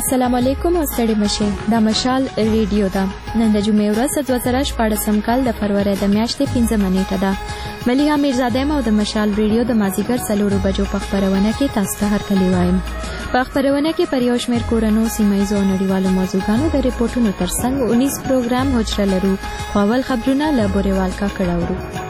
السلام علیکم او ستړي مشه دا مشال ریډیو ده. نن د جمعې ورځ 2014 کال د فروری د میاشتې 15 نیټه ده. ملیحه میرزاده او د مشال ریډیو د مازیګر 4 بجو په خبرونه کې تاسو ته هرکلی وایم. په خبرونه کې پر یو شمېر کورنو سیمایي او نړیوالو موضوعاتو د ریپورتونو ترڅنګ 19 پروګرام حجره لرو. اول خبرونه له بوريوال کا کړاورو.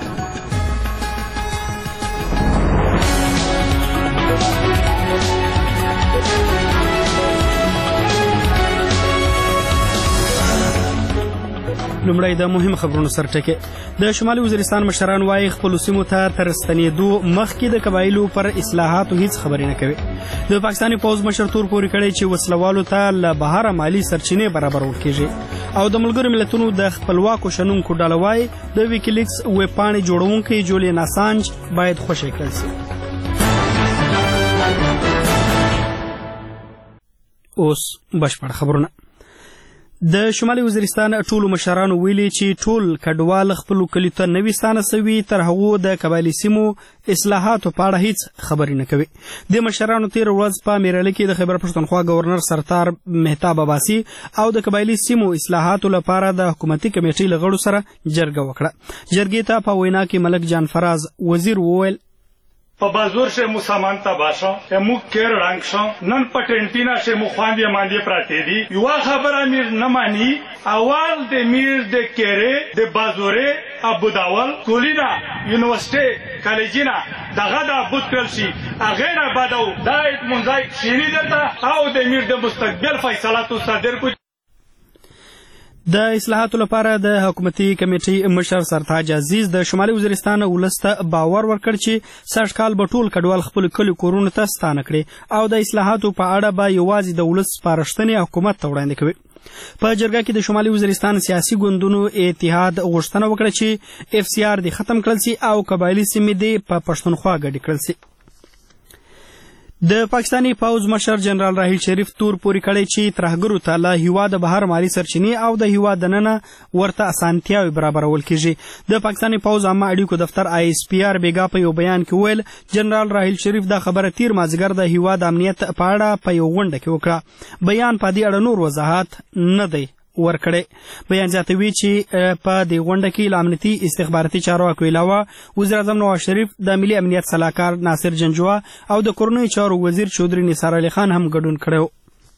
لومړی د مهم خبرونو سرټکي د شمالي وزیرستان مشران وايي خپل سیمو ته تر ستنېدو مخکې د قبایلو پر اصلاحاتو هیڅ خبرې نه کوي. د پاکستاني پوځ مشر تور پورې کړی چې وسلوالو ته له بهره مالي سرچینې برابرول کېږي او د ملګرو ملتونو د خپلواکو شنونکو ډله وايي د ویکیلیکس ویبپاڼې جوړونکی جولین اسانج باید خوشی کړل شي. اوس بشپړ خبرونه. د شمالي وزیرستان ټولو مشرانو ویلي چې ټول کډوال خپل کلیو ته نوي ستانه سوي تر هغو د قبایلي سیمو اصلاحاتو په اړه هیڅ خبرې نه کوي. د مشرانو تیر ورځ په میراله کې د خیبر پښتونخوا گورنر سرتار مهتاب عباسي او د قبایلي سیمو اصلاحاتو لپاره د حکومتي کمیټې له غړو سره جرګه وکړه. جرګې ته په وینا کې ملک جان فراز وزیر وویل په بازور شه مو سامان تا باشا مو کېر رنگ شو نن پټنټینا شه مو خواندې ماندې پراته دي یو خبره میر نه مانی اول د میر د کېره د بازوره ابو داول کولینا یونیورسيټي کالجینا دغه د ابو کلشي اغه بعدو دایت منځای شینی درته او د میر د مستقبل فیصلاتو صادر کو. د اصلاحاتو لپاره د حکومتي کمیټې مشر سرتاج عزیز د شمالي وزیرستان ولس ته باور ورکړ چې سږ کال به ټول کډوال خپل کلي کورونو ته ستانه کړي او د اصلاحاتو په اړه به یوازې د ولس سپارښتنې حکومت ته وړاندې کوي. په جرګه کې د شمالي وزیرستان سیاسي ګوندونو اتحاد غوښتنه وکړه چې FCR دې ختم کړل شي او قبایلي سیمې دې په پښتونخوا ګډې کړل شي. د پاکستاني پوځ مشر جنرال راحیل شریف تور پورې کړی چې ترهګرو ته له هیواد بهر مالي سرچینې او د هیواد دننه ورته اسانتیاوې برابرول کېږي. د پاکستاني پوځ عامه اړیکو دفتر ISPR بیګا په یو بیان کې ویل جنرال راحیل شریف دا خبره تیر مازیګر د هیواد امنیت په اړه په یو غونډه کې وکړه. بیان په دې اړه نور وضاحت نه دی ورکړی. بیان زیاتوي چې په دې غونډه کې له امنیتي استخباراتي چارواکو علاوه وزیر اعظم نواز شریف د ملي امنیت سلاکار ناصر جنجوا او د کورنیو چارو وزیر چودري نثار علي خان هم ګډون کړی.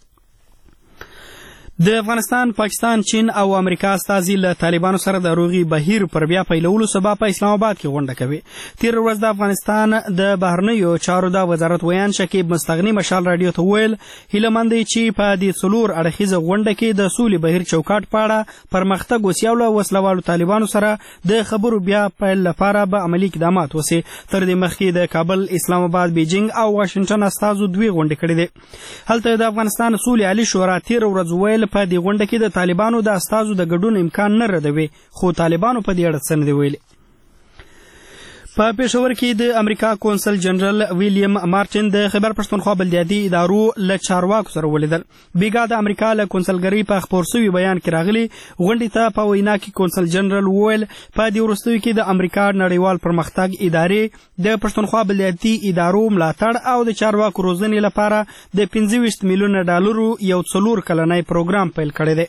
د افغانستان، پاکستان، چین او امریکا استازي له طالبانو سره د روغي بهیر پر بیا پیلولو سبب په اسلام آباد کې غونډه کوي. تیر ورځ د افغانستان د بهرنیو چارو د وزارت ویان شکیب مستغنی مشال رادیو ته ویل هیله مند چې په دې څلور اړخیزه غونډه کې د سولې بهیر چوکاټ په اړه پرمختګ وسي او له وسلوالو طالبانو سره د خبرو بیا پیل لپاره به عملي اقدامات وسي. تر دې مخکې د کابل، اسلام آباد، بیجینګ او واشنگټن استازو دوی غونډې کړې دي. هلته د افغانستان سولې عالی شورا تیر ورځ ویل په دې غونډه کې د طالبانو د استازو د ګډون امکان نه ردوي خو طالبانو په دې اړه څه نه دي ویلي. په پېښور کې د امریکا کونسل جنرال ویلیام مارټن د خیبر پښتونخوا بلدیاتي ادارو له چارواکو سره ولیدل. بیګا د امریکا له کونسلګرۍ په خپور شوي بیان کې راغلي غونډې ته په وینا کې کونسل جنرال وویل په دې وروستیو کې د امریکا نړیوال پرمختګ ادارې د پښتونخوا بلدیاتي ادارو ملاتړ او د چارواکو روزنې لپاره د 25 میلیونه ډالرو یو 4 کلنی پروګرام پیل کړی دی.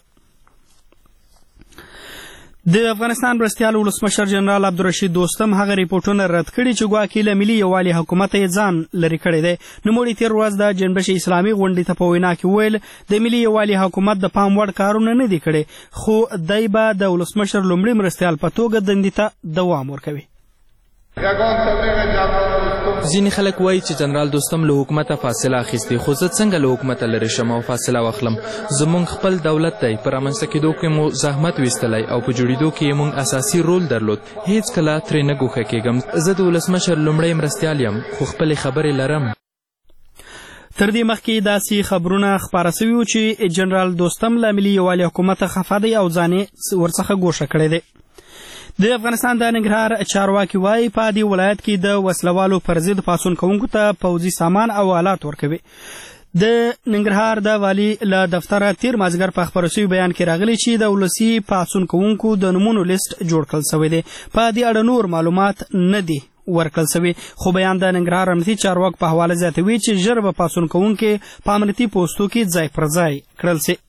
د افغانستان مرستیال ولسمشر جنرال عبدالرشید دوستم هغه ریپورټونه رد کړي چې ګواکې له ملي یووالي حکومت یې ځان لرې کړی دی. نوموړي تیر ورځ د جنبش اسلامي غونډې ته په وینا کې ویل د ملي یووالي حکومت د پام وړ کارونه نه دي کړي خو دی به د ولسمشر لومړي مرستیال په توګه دندې ته دوام ورکوي. ځینې خلک وایي چې جنرال دوستم له حکومته فاصله اخیستې خو زه څنګه له حکومته لرې شم او فاصله واخلم. زموږ خپل دولت دی، په رامنځته کېدو کې مو زحمت ویستلی او په جوړېدو کې یې موږ اساسي رول درلود. هیڅ کله ترې نه ګوښه کېږم. زه د ولسمشر لومړی مرستیال یم خو خپلې خبرې لرم. تر دې مخکې داسې خبرونه خپاره سوي وو چې جنرال دوستم له ملي یووالي حکومته خفه دی او ځان یې ورڅخه ګوښه کړی دی. د افغانستان د ننګرهار چارواکي وایي په دې ولایت کې د وسلوالو پر ضد پاڅون کوونکو ته پوځي سامان او آلات ورکوي. د ننګرهار د والي له دفتره تیر مازیګر په خپاره شوي بیان کې راغلی چې د ولسي پاڅون کوونکو د نومونو لیست جوړ کړل شوی دی. په دې اړه نور معلومات نه دي ورکړل شوی خو بیان د ننګرهار امنیتي چارواکو په حواله زیاتوي چې ژر به پاڅون کوونکي په امنیتي پوستو کې ځای پر ځای کړل شي.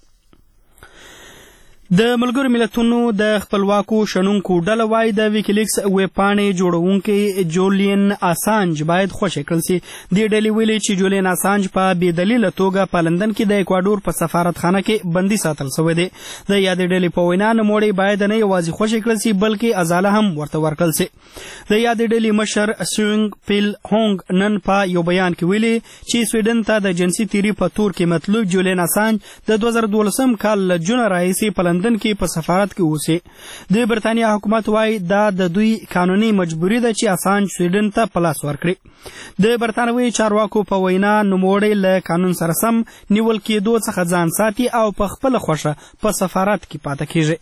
د ملګرو ملتونو د خپلواکو شنونکو ډله وایي د ویکیلیکس ویبپاڼې جوړونکی جولین اسانج باید خوشي کړل شي. دې ډلې ویلي چې جولین اسانج په بې دلیله توګه په لندن کې د ایکواډور په سفارتخانه کې بندي ساتل شوی دی. د یادې ډلې په وینا نوموړی باید نه یوازې خوشي کړل شي بلکې ازاله هم ورته ورکړل شي. د یادې ډلې مشر سوینګ پیل هونګ نن په یو بیان کې ویلي چې سویډن ته د جنسي تیری په تور کې مطلوب جولین اسانج د 2012 کال له جون راهیسې په لندن کې په سفارت کې اوسي. د برتانیا حکومت وايي دا د دوی قانوني مجبوري ده چې اسانج سویډن ته په لاس ورکړي. د برتانوي چارواکو په وینا نوموړی له قانون سره سم نیول کېدو څخه ځان ساتي او په خپله خوښه په سفارت کې پاته کیږي.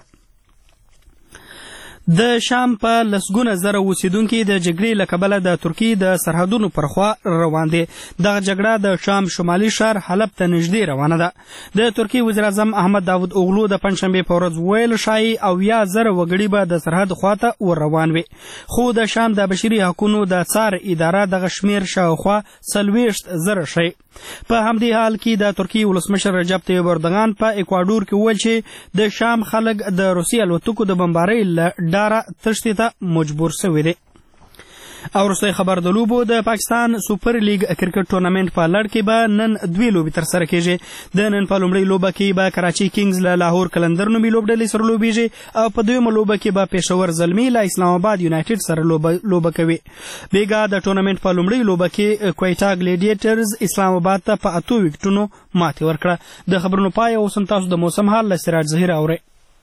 د شام په لسګونه زره اوسیدونکي د جګړې له کبله د ترکیې د سرحدونو پر خوا روان دي. دغه جګړه د شام شمالي ښار حلب ته نږدې روانه ده. د ترکیې وزیراعظم احمد داود اوغلو د پنجشنبې په ورځ ویل ښایي 80,000 وګړي به د سرحد خواته ور روان وي. خو د شام د بشري حقونو د څار اداره دغه شمېر شاوخوا 40,000 ښیي. په همدې حال کې د ترکیې ولسمشر رجب طیب اردوغان په ایکواډور کې وویل چې د شام خلک د روسي الوتکو د بمبارۍ له ډاره تښتې ته مجبور شوي دي. او وروستی خبر د لوبو د پاکستان سوپر لیګ کرکټ ټورنمنټ په لړ کې به نن 2 لوبې ترسره کیږي. د نن په لومړۍ لوبه کې به کراچي کینګز له لاهور کلندر نومي لوبډلې سره لوبیږي او په دویمه لوبه کې به پېښور زلمي له اسلام آباد یونایټډ سره لوبه کوي. بیګا د ټورنمنټ په لومړۍ لوبه کې کویټا ګلیډیټرز اسلام آباد ته په 8 وکټونو ماتې ورکړه. د خبرونو پای اوس هم تاسو د موسم حال له سراج ظهیر اورئ.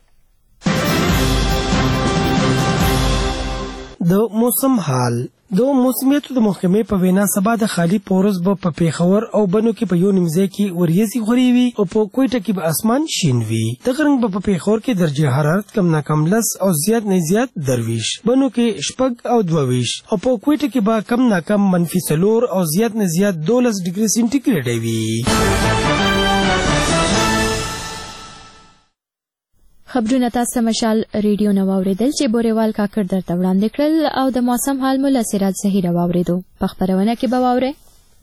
د موسم حال د موسمیاتو د محکمې په وینا سبا د خالی پورز په پیښور او بنو کې په یو نیمځای کې وریځي خوري وي او په کوټه کې به اسمان شین وي. د غرنګ په پیښور کې درجه حرارت کم نه کم 10 او زیات نه زیات 23، بنو کې شپږ او 22 او په کوټه کې به کم نه کم -4 او زیات نه زیات 12 ډیګري سنټیګریډ وي. خبرونه تاسو مشال ریډیو نو اوریدل چې بوريوال کاکړ درته وړاندې کړل او د موسم حال مو له سراج ظهیر اوریدو. په خبرونه کې به واورئ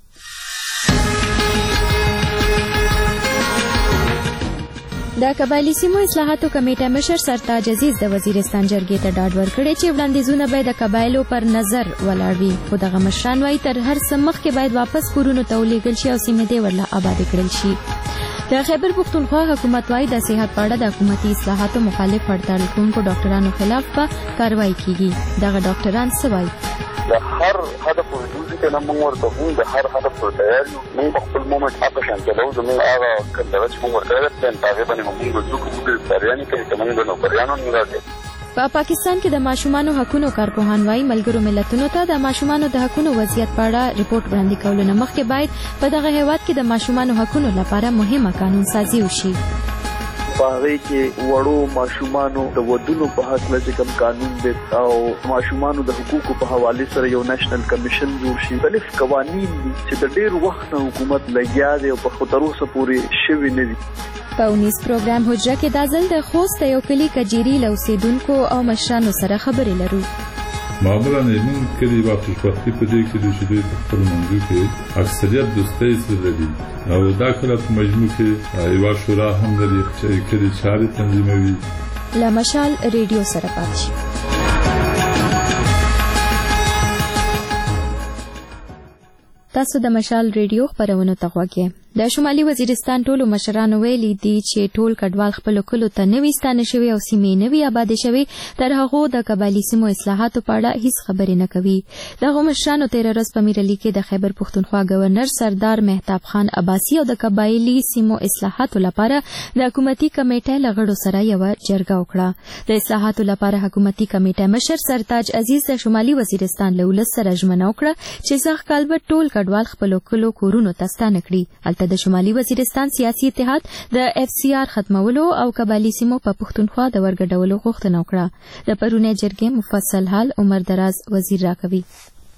د قبایلی سیمو اصلاحاتو کمیټه مشر سرتاج عزیز د وزیرستان جرګې ته ډاډ ورکړی چې وړاندیزونه به د قبایلو پر نظر ولاړ وي. خو دغه مشران وایي تر هر څه مخکې باید واپس کورونو ته ولېږل شي او سیمې دې ورله آبادې کړل شي. د خیبر پښتونخوا حکومت وايي د صحت په اړه د حکومتي اصلاحاتو مخالف هړتال کوونکو ډاکټرانو خلاف به کاروایی کیږي. دغه ډاکټران څه وایي؟ د هر هدف ورجوزي کنه موږ ورته وو د هر هدف پر تیار یو. موږ خپل مومنت هغه شان چلو زموږ هغه کله چې موږ ورته راځي په هغه باندې موږ ځکه موږ سریاني کوي چې موږ نو پریانو نه راځي. په پاکستان کې د ماشومانو حقوقو کارپوهان وايي ملګرو ملتونو ته د ماشومانو د حقوقو وضعیت په اړه ریپورت وړاندې کولو نه مخکې باید په دغه هیواد کې د ماشومانو حقوقو لپاره مهمه قانون سازي وشي. په هغه کې وړو ماشومانو د ودونو په حق له کوم قانون دی او ماشومانو د حقوقو په حواله سره یو نېشنل کمیشن جوړ شي. مختلف قوانين دي چې د ډېر وخت نه حکومت لګیا دی او په خطر اوسه پورې شوی نه دي. په 19 پروګرام حجره کې د ځل د خوست یو کلی کجيري لوسیدونکو او مشرانو سره خبرې لرو. معمولا ایمون کلی با خوشبختی په دې کې د شیدې په خپل منځو کې اکثریت دوستۍ سره لري او دا کله په مجموع کې یو شورا هم لري چې کلی چارې تنظیموي. لا مشال ریډیو سره پات شي. تاسو د مشال ریډیو خبرونه ته غوږی. د شمالي وزیرستان ټولو مشرانو ویلي دي چې ټول کډوال خپل کلو ته نوي ستانه شوي او سیمې نوي آبادې شوي تر هغو د قبایلی سیمو اصلاحاتو په اړه هیڅ خبرې نه کوي. دغه مشرانو تیر ورځ په میرعلي کې د خیبر پښتونخوا گورنر سردار مهتاب خان عباسي او د قبایلی سیمو اصلاحاتو لپاره د حکومتي کمیټې له غړو سره یو جرګه وکړه. د اصلاحاتو لپاره حکومتي کمیټې مشر سرتاج عزیز د شمالي وزیرستان له ولس سره ژمنه وکړه چې سږ کال به ټول کډوال خپل کلو کورونو ته ستانه کړي. د شمالي وزیرستان سیاسي اتحاد د FCR ختمولو او قبایلی سیمو په پښتونخوا د ورګډولو غوښتنه وکړه. د پرونی جرګې مفصل حال عمر دراز وزیر راکوي.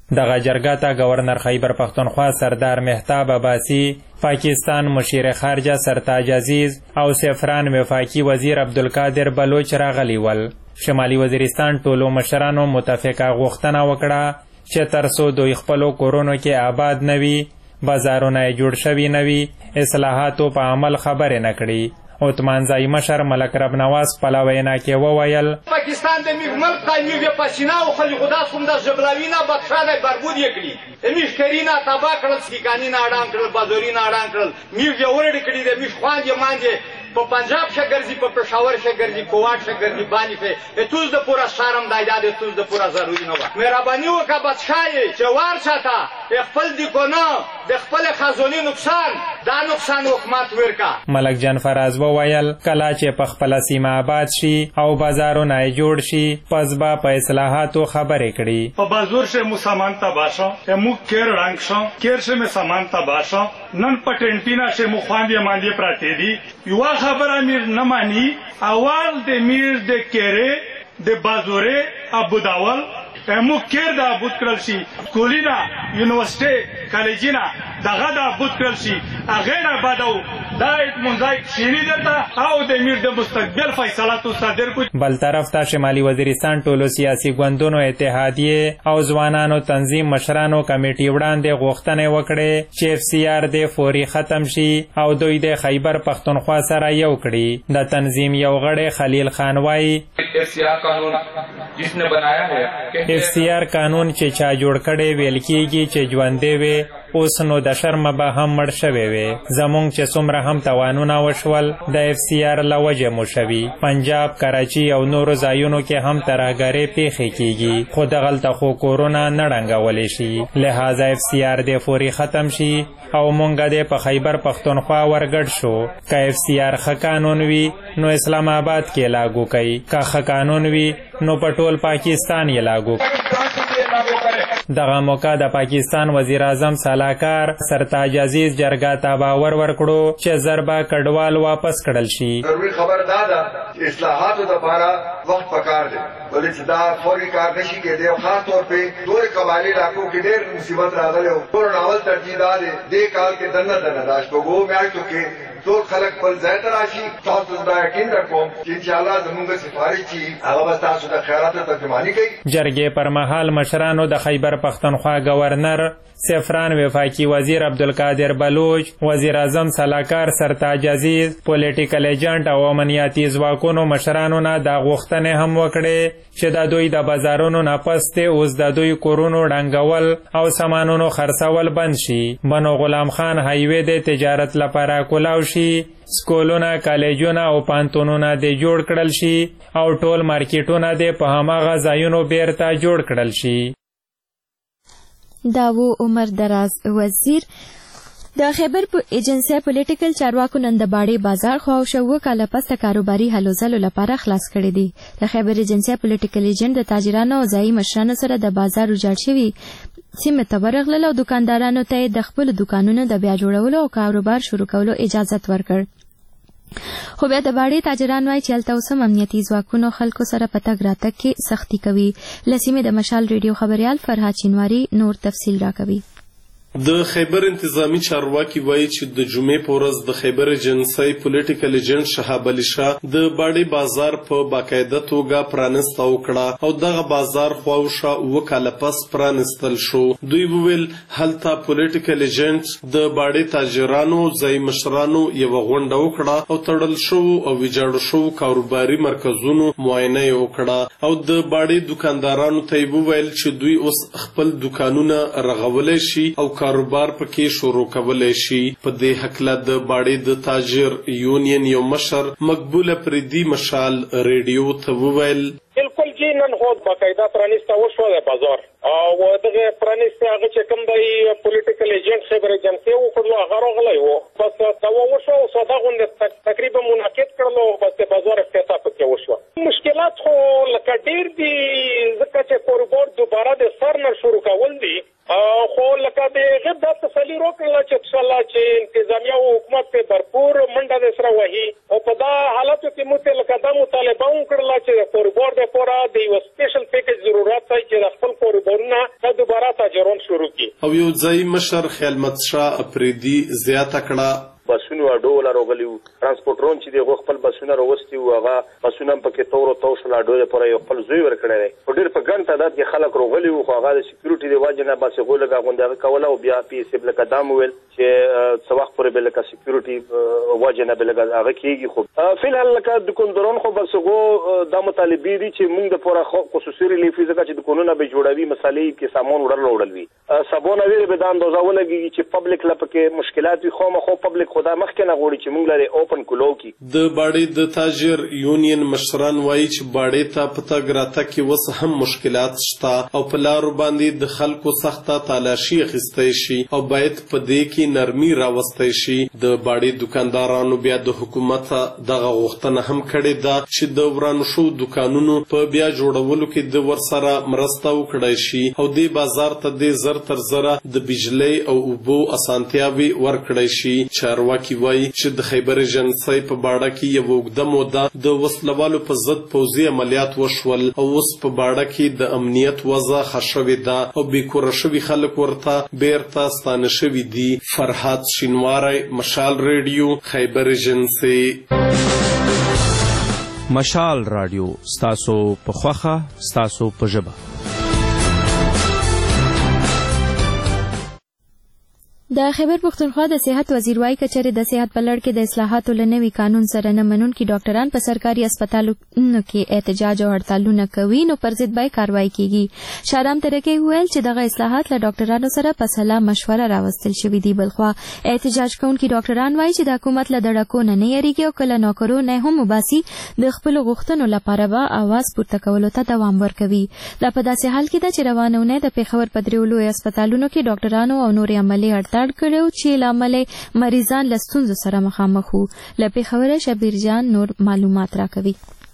دغه جرګه ته گورنر خیبر پختونخوا سردار مهتاب عباسی، پاکستان مشیر خارجه سرتاج عزیز او سفران وفاقي وزیر عبدالقادر بلوچ راغلي ول. شمالي وزیرستان ټولو مشرانو متفقه غوښتنه وکړه چې ترڅو دوی خپلو کورونو کې آباد نه وي، بازارونه یې جوړ شوي نه وي، اصلاحاتو په عمل خبرې نه کړي. عثمانزای مشر ملک رب نواز خپله وینا کې وویل پاکستان د میږ ملک ته میږ پسینه او خلک خدا څوم د ژبلاوینه بدشانه بربود یې کړي میږ کرینا تبا کړل سیکانی نه اډان کړل بازوري نه اډان کړل میږ یې ورډ کړي د میږ خواندې مانځي په پنجاب شه ګرځي په پېښور شه ګرځي کوواټ شه ګرځي باندې شه توز د پورا شرم دایدا د توز د پورا ضروري نه و مهرباني وکړه بادشاہي چې وار چاته خپل دی کو نه د خپل خزونی نقصان دا نقصان حکومت ورکا. ملک جان فراز وویل کله چې په خپله سیمه آباد شي او بازارونه یې جوړ شي پس به په اصلاحاتو خبرې کړي. په بازور شه مو سامان تباه شو موږ کیر رنګ شو کیر شه مې سامان تباه شو نن په ټینټینا شه مو خواندې ماندې پراته دي یو خبره میر نه مانی اول د میر د کېره د بازورې ابو داول مو کېر د ابود کړل شي کولینا یونیورسيټي کالجینا دغه د ابود کړل شي هغه نه بعدو دا منځای شینی درته او د میر د مستقبل فیصلاتو صادر کو. بل طرف ته شمالي وزیرستان ټولو سیاسي ګوندونو اتحادیې او ځوانانو تنظیم مشرانو کمیټې وړاندې غوښتنې وکړې چې FCR د فوري ختم شي او دوی د خیبر پختونخوا سره یو کړي. د تنظیم یو غړی خلیل خان وایي FCR قانون جس نے بنایا ہے FCR قانون چې چا جوړ کړی ویل کېږي چې ژوندی وي اوس نو د شرمه به هم مړ شوی وي. زمونږ چې څومره هم توانونه وشول د FCR له وجې مو شوي. پنجاب، کراچي او نورو ځایونو کې هم ترهګرۍ پیښې کېږي خو دغلته خو کورونه نه ړنګولی شي. لہذا FCR د فوري ختم شي او مونږ د په خیبر پختونخوا ورګډ شو. که FCR ښه قانون وي نو اسلام آباد کې لاګو کوي، که ښه قانون وي نو په ټول پاکستان یې لاګو کوي. دغه موقع د پاکستان وزیر اعظم سلاکار سرتاج عزیز جرګه ته باور ورکړو چې ضربه کډوال واپس کړل شي. ضروري خبر دا ده چې اصلاحاتو دپاره وخت پکار دی ولې چې دا فوري کار نشي کېدی او خاص طور پې نورې قبایلي علاقو کې ډېر مصیبت راغلی و. ټولو ناول ترجیح دا دی دې کال کې دننه دا شپږو میاشتو کې ټول خلک خپل ځای ته راشي. تاسو ته دا یقین درکوم چې انشاءالله زموږ سفارش چې هغه به ستاسو د خیراتو ترجماني کوي. جرګې پر مهال مشرانو د خیبر پختونخوا گورنر سفران وفاقي وزیر عبدالقادر بلوچ، وزیر اعظم سلاکار سرتاج عزیز، پولیټیکل ایجنټ او امنیتي ځواکونو مشرانو نه دا غوښتنې هم وکړې چې د دوی د بازارونو نه پس اوس د دوی کورونو ړنګول او سامانونو خرڅول بند شي. بنو غلام خان هایوې د تجارت لپاره کولاو شي، سکولونه، کالجونه او پانتونونه د جوړ کړل شي او ټول مارکیټونه د په هماغه ځایونو بیرته جوړ کړل شي. داو عمر دراز وزیر د خیبر ایجنسي پولیټیکل چارواکو نن د باړې بازار خواوشا اووه کاله پس د کاروباري هلو ځلو لپاره خلاص کړی دی. د خیبر ایجنسي پولیټیکل ایجنټ د تاجرانو او ځایي مشرانو سره د بازار ویجاړ شوي سیمې ته ورغلل او دکاندارانو ته د خپلو دوکانونو د بیا جوړولو او کاروبار شروع کولو اجازت ورکړ. خو بیا د باړې تاجران وایي چې هلته اوس هم امنیتي ځواکونو خلکو سره په تګ راتګ کې سختي کوي. له سیمې د مشال ریډیو خبریال فرهاد چینواري نور تفصیل راکوي. د خیبر انتظامی چارواکي وایي چې د جمعې په ورځ د خیبر ایجنسي پولیټیکل ایجنټ شهاب علي شاه د باړې بازار په باقاعده توګه پرانسته وکړه او دغه بازار خواوشا اووه کاله پس پرانستل شو. دوی وویل هلته پولیټیکل ایجنټ د باړې تاجرانو ځایي مشرانو یوه غونډه وکړه او تړل شوو او ویجاړو شوو کاروباري مرکزونو معاینه یې وکړه او د باړې دکاندارانو ته یې وویل چې دوی اوس خپل دکانونه رغولی شي او کاروبار پکې شروع کولی شي. په دې هکله د باړې د تاجر یونین یو مشر مقبوله پریدي مشال ریډیو ته وویل بالکل جی نن خو باقاعده پرانیسته وشوه د بازار او دغه پرانیسته هغه چې کوم دی پولیټیکل ایجنټ خیبر ایجنسي وکړلو هغه راغلی و بس دا وشوه او ساده غونډه تقریبا منعقد کړلو بس د بازار افتتاح پکې وشوه. مشکلات خو لکه ډېر دي ځکه چې کاروبار دوباره د سر نه شروع کول دي خو لکه د هغه دا تسلي وکړله چې انشاءالله چې انتظامیه او حکومت په بھرپور منډه د سره وهي او په دا حالاتو کې موږ ته لکه دا مطالبه وکړله چې د کاروبار دپاره د یوه سپیشل پیکج ضرورت دی چې د خپل کاروبارونه دوباره تجربه او یو ځای مشر خیالمت شاه افریدي زیاته کړه بسونو اډو ولا راغلیو ترانسپورټرون چې د خپل بسونه راوستي او هغه بسونه پکې تور او توشل اډو لپاره یو خپل زوی ورکړی دی په ډېر په ګڼ تعداد کې خلک راغلیو خو هغه د سکیورټي د وجه نه باسي غولګه غونډه کوله او بیا پیسې بل قدم ویل چې څه وخت پورې بل کا سکیورټي وجه نه بل هغه کېږي خو فلحال لکه د کندرون خو بس غو د مطالبې دي چې موږ د پوره خصوصي ریلیف ځکه چې د قانون به جوړوي مسالې کې سامان وړل وي سبونه ویل به د اندازه ولګي چې پبلک لپاره مشکلات وي خو مخه پبلک خدا مخکې نه غوړي چې موږ لري اوپن کلو کی د باړې د تاجر یونین مشران وایي چې باړې ته پته ګراته کې وس هم مشکلات شته او په لارو باندې د خلکو سخته تالاشي اخیستای شي او باید په دې کې نرمي راوستای شي د باړې دکاندارانو بیا د حکومت دغه غوښتنه هم کړې ده چې د ورانو شو دکانونو په بیا جوړولو کې د ورسره مرسته وکړای شي او د بازار ته د زر تر زره د بجلی او اوبو اسانتیاوي ورکړای شي چارواکي وایي چې د خیبر ایجنسۍ په باړه کې یو اوږده موده د وسلوالو په ضد پوځي عملیات وشول او اوس په باړه کې د امنیت وضع ښه شوې ده او بېکوره شوي خلک ورته بیرته ستانه شوي دي. فرهاد شینواری، مشال ریډیو، خیبر ایجنسۍ. مشال رادیو ستاسو په خوښه ستاسو په ژبه. د خیبر پښتونخوا د صحت وزیر وايي کچره د صحت په لړ کې د اصلاحاتو لنوي قانون سره نه منونکي ډاکټران په سرکاري هسپتالونو کې احتجاج او هړتالونه کوي نو پر ضد به کاروایی کیږي. شارام ترکي ویل چې دغه اصلاحات له ډاکټرانو سره په سلا مشوره راوستل شوې دي. بلخوا احتجاج کوونکي ډاکټران وايي چې د حکومت له دړکو نه یریږي او کله نوکرو نه هم مباسي د خپل غوښتنو لپاره به आवाज پورته کولو ته دوام ورکوي. دا په داسې حال کې ده چې روانونه د پیښور په دریو لوی هسپتالونو کې ډاکټرانو او نورې عملي هړتال کړو چې لامل مریضان له ستونزو سره مخامخ وو. له پیښوره شبیر جان نور معلومات راکوي.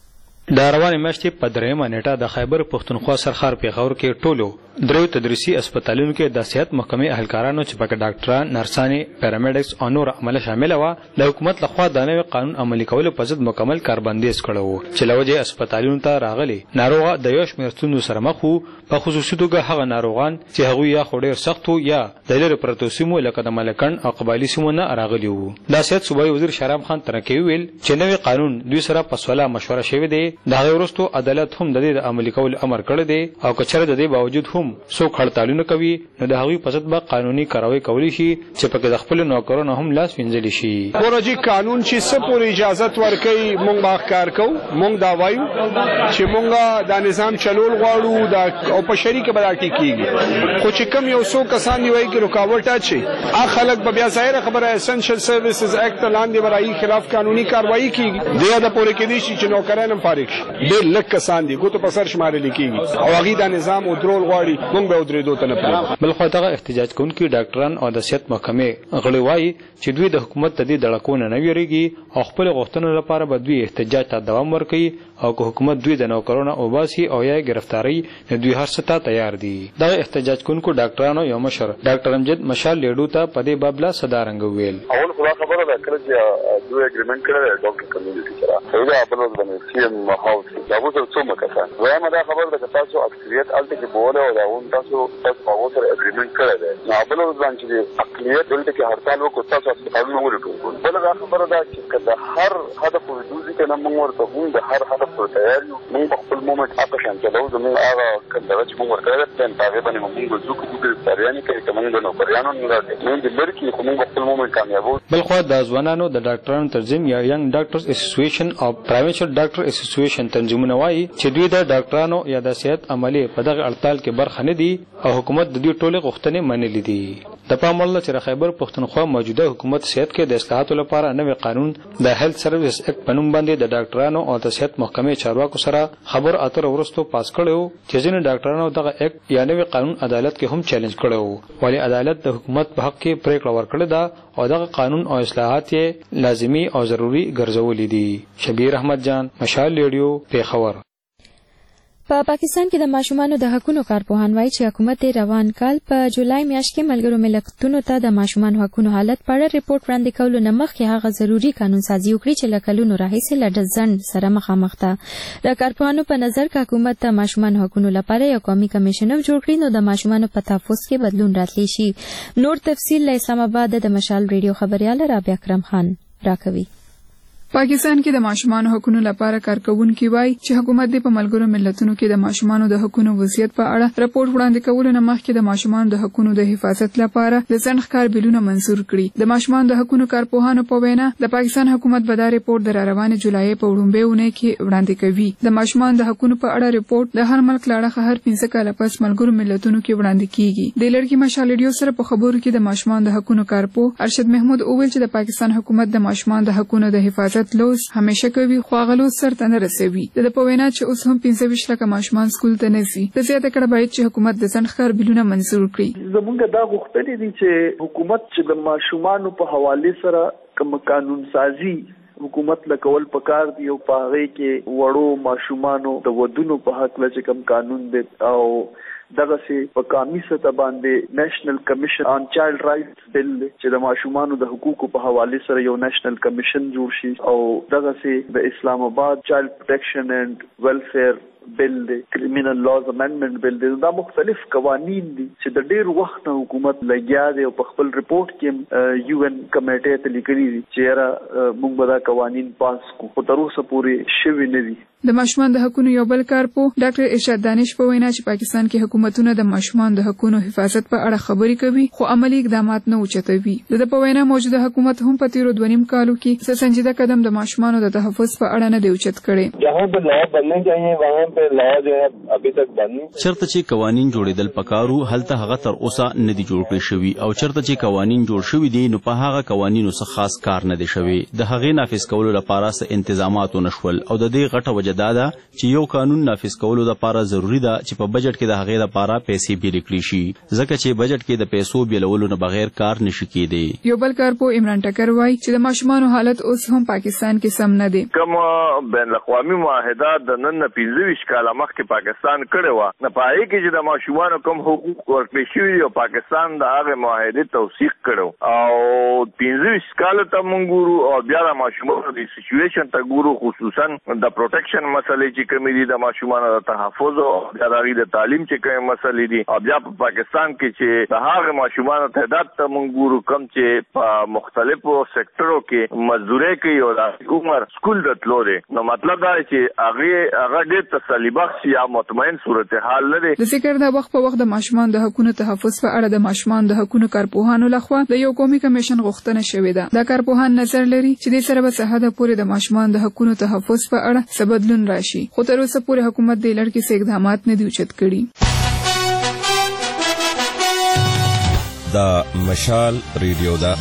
د روانې میاشتې په 3 نیټه د خیبر پښتونخوا سرخار پیښور کې ټولو درو تدریسي هسپتالونو کې د صحت محکمې اهلکارانو چې پکې ډاکټران، نرسانې، پیرامیډکس او نور عمله شامل و د حکومت لخوا د نوي قانون عملي کولو په ضد مکمل کاربندیز کړو چې لوجه هسپتالونو ته راغلي ناروغه د یو شمېر ستونزو سره مخ وو. په خصوصي توګه هغه ناروغان چې هغوی یا خو ډېر سخت وو یا د لرې پرتو سیمو لکه د ملکند او قبایلي سیمو نه راغلي وو. د صحت صوبایي وزیر شهرام خان ترکي ویل چې نوي قانون دوی سره په سوله مشوره شوې دی. د هغې وروستو عدالت هم د دې د عملي کولو امر کړی دی او که چېرې د دې باوجود هم څوک هړتالونه کوي نو د هغوی په ضد به قانوني کاروایی کولی شي چې پکې د خپلو نوکرانو هم لاس وینځلی شي. ورجی قانون چې څه پورې اجازت ورکوي موږ به کار کوو. موږ دا وایو چې موږ دا نظام چلول غواړو او په شریکه به دا ټیکېږي خو چې کوم یو څو کسان دی وایي چې رکاوټ اچي هغه خلک به بیا ظاهره خبره اسنشل سروسز اکټ لاندې برایي خلاف قانوني کاروایی کیږي. دا د پورې کې دي چې نوکران هم فارغ شي. ډېر لږ کسان دي ګوتو په سر شمارل کیږي او هغه دا نظام او درول غواړي موږ به درېدو ته نه پرېږدو. بلخو دغه احتجاج کوونکي ډاکټران او د صحت محکمې غړي وایي چې دوی د حکومت د دې دړکو نه ویریږي او خپل غوښتنو لپاره به دوی احتجاج ته دوام ورکوي او که حکومت دوی د نوکرانو وباسي او یا گرفتاری نه دوی هر څه ته تیار دي. دغه احتجاج کوونکو ډاکټرانو یو مشر ډاکټر امجد مشال لیډو ته په دې باب لا صدارنګ ویل. اول خدا خبره ده کله چې دوی اګریمنت کړل ډاکټر کمیونټي سره دا په لور باندې سی ام هاوس دا وځو څو مکه وایم دا خبره ده تاسو اکثریت الته کې بوله او دا اون تاسو هغه سره اګریمنت کړل نو په لور باندې چې اکثریت دلته کې هړتال وکړ تاسو هسپتالونو ورټو بل دا خبره ده چې کله هر هدف ورجوزي کنه موږ ورته هم د هر هدف پر تیار یو موږ خپل مومنت اپشن چلو زموږ هغه کله چې موږ ورکړل ته هغه باندې موږ ځو کوو د سریاني کې کومه د نوکریانو نه موږ د لړکی کوم خپل مومنت کامیابو. بلخو د ځوانانو د ډاکټرانو تنظیم یا ینګ ډاکټرز اسوسییشن او پرایویټ ډاکټر اسوسییشن تنظیمونه وایي چې دوی د ډاکټرانو یا د صحت عملي په دغه هړتال کې برخه نه دي او حکومت د دې ټولې غوښتنې منلې دي. د پام وړ چې خیبر پښتونخوا موجوده حکومت صحت کې د اصلاحاتو لپاره نوې قانون د هیلث سرویس اکټ په نوم باندې د ډاکټرانو او د صحت محکمې چارواکو سره خبر اتر ورستو پاس کړو چې ځینې ډاکټرانو دغه اکټ یا نوې قانون عدالت کې هم چیلنج کړو ولی عدالت د حکومت په حق کې پریکړه ورکړه ده او دغه قانون او اصلاحات یې لازمي او ضروري ګرځولې دي. شبیر احمد جان، مشال ریډیو، پیښور. په پاکستان کې د ماشومانو د حقوقو کارپوهان وایي چې حکومت روان کال په جولای میاشت کې ملګرو ملتونو ته د ماشومانو حقوقو حالت په اړه ریپورت وړاندې کولو نه مخکې هغه ضروري قانون سازي وکړي چې له کلونو راهیسې له ډزن سره مخامخ ده. د کارپوهانو په نظر که حکومت د ماشومانو حقوقو لپاره یو قومي کمیشن جوړ کړي نو د ماشومانو په تحفظ کې بدلون راتلی شي. نور تفصیل له اسلام آباد د مشال ریډیو خبريال رابعه اکرم خان راکوي. پاکستان کې د ماشومانو حقوقو لپاره کارکونکي وایي چې حکومت د ملګرو ملتونو کې د ماشومانو د حقوقو وضعیت په اړه راپور وړاندې کولو نه مخکې د ماشومانو د حقوقو د حفاظت لپاره د ځنډ ښکار بیلونه منزور کړي. د ماشومانو د حقوقو کارپوهانو په وینا د پاکستان حکومت به دا ریپورت د روانې جولای په وړاندې ونه کې وړاندې کوي. د ماشومانو د حقوقو په اړه ریپورت د هر ملک لاړه هر 15 کال پس ملګرو ملتونو کې وړاندې کیږي. د لړکی مشال ریډیو سره په خبرو کې د ماشومانو د حقوقو کارپوه ارشد محمود اوویل چې د پاکستان حکومت د ماشومانو د حقوقو د حفاظت لوز همیشه کوي خو غلو سر ته نه رسوي. د په وینا چې اوس هم 15 لکه ماشومان سکول ته نه ځي. د زیاته کړه باید چې حکومت د ځنډ ښکار بیلونه منزور کړي. زمونږ دا غوښتنې دي چې حکومت چې د ماشومانو په حواله سره کوم قانون سازي حکومت لکول پکار دی او په هغه کې وړو ماشومانو د ودونو په حق لږ کم قانون دی او دغه سي په قومي سطح باندې نېشنل کمیشن آن چایلډ رائټس بل چې د ماشومانو د حقوقو په حواله سره یو نېشنل کمیشن جوړ شي او دغه سي د اسلام آباد چایلډ پروټیکشن اینڈ ویلفیر بل دی کرمینل لاز امندمنت بل دی. دا مختلف قوانین دي چې د ډیر وخت حکومت لګیا دی او په خپل ریپورت کې یو ان کمیټه ته لیکلي دي چې را موږ به دا قوانین پاس کو خو تر اوسه پورې شوي نه دي. د ماشومان د حقوقو یو بل کارپو ډاکټر ارشاد دانش په وینا چې پاکستان کې حکومتونه د ماشومان د حقوقو حفاظت په اړه خبرې کوي خو عملی اقدامات نه اوچتوي. د په وینا موجوده حکومت هم په تیرو 2.5 کالو کې څه سنجیده قدم د ماشومان د تحفظ په اړه نه دی اوچت کړي. جہاں پر لا بننے چاہیے وہاں پہ لا جو ہے ابھی تک بند چرته چې قوانین جوړېدل پکارو هلته هغه تر اوسه نه دي جوړ کړی شوی او چرته چې قوانین جوړ شوی دي نو په هغه قوانینو څخه خاص کار نه دی شوی. د هغې نافذ کولو لپاره څه انتظامات نشول او د دې غټه وجه دا ده چې یو قانون نافذ کولو لپاره ضروری ده چې په بجټ کې د هغې لپاره پیسې بیل کړي شي ځکه چې بجټ کې د پیسو بیلولو نه بغیر کار نشي کېدی. یو بل کارپو عمران ټکر وایي چې د ماشومانو حالت اوس هم پاکستان کې سم نه دی. کوم بین الاقوامي معاهدات د نن 15 کال مخکې پاکستان کړی و نه پای کې چې د ماشومانو کوم حقوق ورکړي شوي او پاکستان د هغه معاهدې توثیق کړو او 15 کال ته مونږ ګورو او بیا د ماشومانو د سچويشن ته ګورو خصوصا د پروټیکشن مسلې چې کومې دي د ماشومانو د تحفظ او د تعلیم چې کومې مسلې دي او بیا په پاکستان کې چې د هغه ماشومانو تعداد ته مونږ ګورو کم چې په مختلفو سېکټرو کې مزدوري کوي او د عمر سکول د تلو دي نو مطلب دا چې هغه ډېر تسلی بخش یا مطمئن صورتحال لري. د ذکر د وخت په وخت د ماشومان د حقوقو تحفظ په اړه د ماشومان د حقوقو کارپوهانو لخوا د یو قومي کمیشن غوښتنه شوې ده. دا کارپوهان نظر لري چې د سره به څه حد پورې د ماشومان د حقوقو تحفظ په اړه څه بدلون راشي خو تر اوسه پورې حکومت د لړ کې څه اقدامات نه دي اوچت کړي. دا مشال ریډیو دا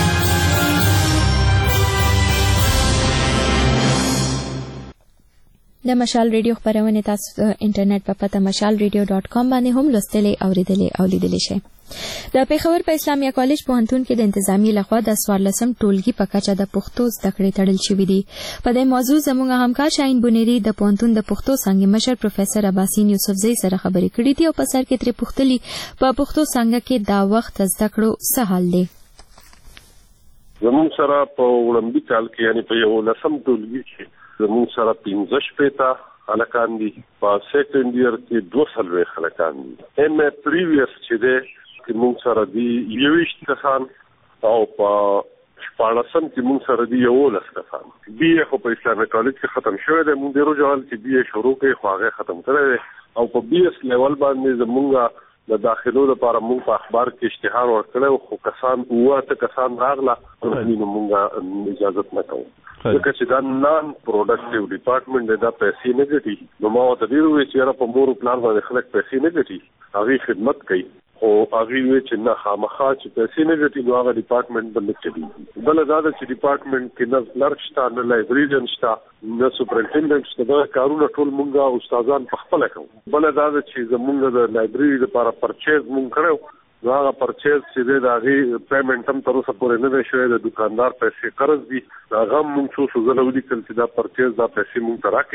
د مشال ریډیو خبرونه تاسو انټرنیټ په پته mashalradio.com باندې هم لوستلې اوریدلې او لیدلې شئ. د پیښور په اسلامي کالج پوهنتون کې د انتظامی لخوا د 14 ټولګي په کچه د پښتو زده کړې تړل شوې دي. په دې موضوع زموږ همکار شاهین بونيري د پوهنتون د پښتو څانګې مشر پروفیسور عباسین یوسفزئی سره خبرې کړې دي او په سر کې ترې پوښتلي په پښتو څانګه کې دا وخت زده کړو څه حال دی. زموږ سره په وړاندې کال کې یعنی په 11 ټولګي کې زموږ سره 15 شپېته هلکان دي په سیکنډ ایئر کې 200 هلکان دي. ایم ای پریویس چې دی چې موږ سره دي 20 کسان او په 14 کې موږ سره دي 11 کسان. بی ای خو په اسلامي کالج کې ختم شوی دی. موږ ډېرو جوال چې بی ای شروع کړي خو هغه ختم کړی دی او په بی ایس لیول باندې زموږ د داخلو لپاره موږ په اخبار کې اشتهار ورکړو خو کسان 9 کسان راغله نو موږ اجازه نه کوو ځکه چې دا نان پروډکټیو ډپارټمنټ دا پیسې نه ګټي نو ما ورته ویلي چې په مور پلان باندې خلک پیسې نه ګټي هغې خدمت کوي خو هغې وی چې نه خامخا چې پیسې نه ګټي نو هغه ډپارټمنټ به نه چلېږي. بله دا ده چې ډپارټمنټ کې نه کلرک شته نه لایبریریان شته نه سپرنټینډنټ شته. دغه کارونه ټول مونږ استادان په خپله کوو. بله دا ده چې زمونږ د لایبرري لپاره پرچیز مونږ کړی نو هغه پرچیز چې دی د هغې پیمنټ هم تر اوسه پورې نه دی شوی. د دکاندار پیسې قرض دي هغه هم مونږ څو ځله ولیکل چې دا پرچیز دا پیسې مونږ ته راکړي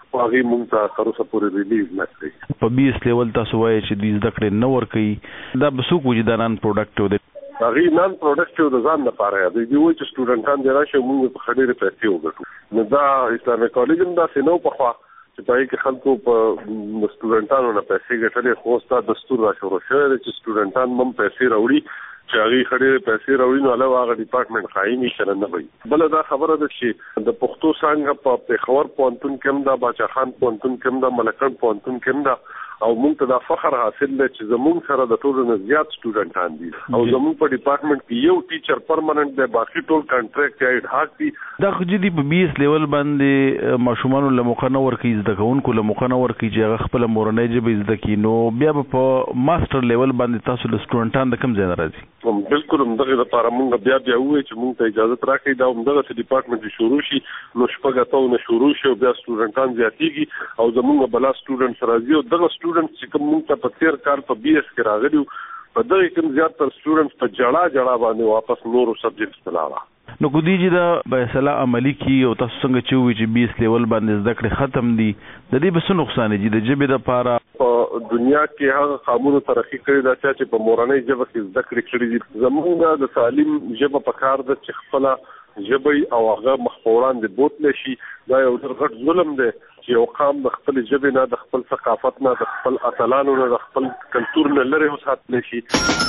هغه مونږ ته تر اوسه پورې ریلیز نه کړی. په بي اس لیول تاسو وایي چې د زده کړې نه ورکوي، دا به څوک وایي دا نان پروډکټیو دی؟ هغه نان پروډکټیو د ځان لپاره دی، دوی وایي چې سټوډنټان دی راشي مونږ په خډيره پیسې وګټو. نو دا اسلامي کالج هم دا سينو په خوا چې پای کې خلکو په سټوډنټانو نه پیسې ګټلې، خو ستا دستور را شروع شوی دی چې سټوډنټان هم پیسې راوړي، چې هغه خډيره پیسې راوړي نو علاوه هغه ډپارټمنټ خایمي سره نه وي. بل دا خبره ده چې د پښتو څنګه په پېښور پوهنتون کې هم دا باچا خان پوهنتون کې هم دا ملکن پوهنتون کې هم دا، او موږ ته دا فخر حاصل دی چې زموږ سره د ټولو نه زیات سټوډنټان دي، او زموږ په ډپارټمنټ کې یو ټیچر پرمننت دی، باقي ټول کانټریکټ یا اډهاک دي. دا خو جدي په بي اس لیول باندې ماشومانو له موقع نه ورکوي، زده کوونکو له موقع نه ورکوي چې هغه خپله مورنۍ ژبه زده کړي، نو بیا به په ماسټر لیول باندې تاسو له سټوډنټان د کوم ځای نه راځي؟ بالکل همدغه لپاره موږ بیا ووایو چې موږ ته اجازه راکړئ دا همدغه ډپارټمنټ شروع شي، نو شپږ اتو نه شروع شي او بیا سټوډنټان زیاتېږي او زموږ بلا سټوډنټس راځي، او دغه سټوډنټس چې کوم موږ ته په تیر کال په بي اس کې راغلي په دغه کوم زیاتره سټوډنټس په جړه باندې واپس نورو سبجیکټس ته لاړه. نو کدی چې دا فیصله عملی کی او تاسو څنګه چې وی چې 20 لیول باندې زده کړې ختم دي، د دې به څه نقصان دي د ژبې لپاره؟ په دنیا کې هغه قانون ترقی کړی دا چې په مورنۍ ژبه کې زده کړې کړې دي. زموږ د تعلیم ژبه په کار ده چې خپل ژبه او هغه مخوران دي بوتل شي. دا یو ډېر غټ ظلم دی چې یو قام د خپل ژبې نه، د خپل ثقافت نه، د خپل اتلانو نه، د خپل کلتور نه لرې وساتل شي.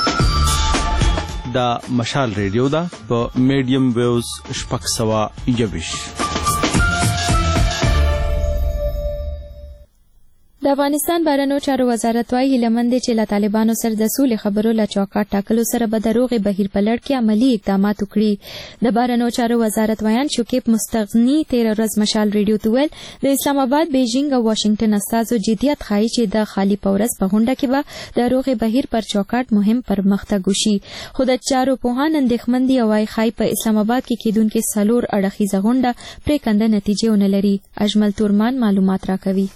دا مشال ریډیو دا په میډیم ویوز 621. د افغانستان بهرنیو چارو وزارت وايي هیلهمند دي چې له طالبانو سره د سولې خبرو له چوکاټ ټاکلو سره به د روغې بهیر په لړ کې عملي اقدامات وکړي. د بهرنیو چارو وزارت ویان شکیب مستغني 13 ورځ مشال ریډیو ته ویل د اسلام آباد، بیجینګ او واشنگټن استازو جديت ښایي چې د خالي پورس په غونډه کې به د روغې بهیر پر چوکاټ مهم پرمختګ وشي. خو د چارو پوهان اندېښمن دي او وايي ښایي په اسلام آباد کې کېدونکې 4 اړخیزه غونډه پرېکنده نتیجې ونه لري. اجمل تورمان معلومات راکوي.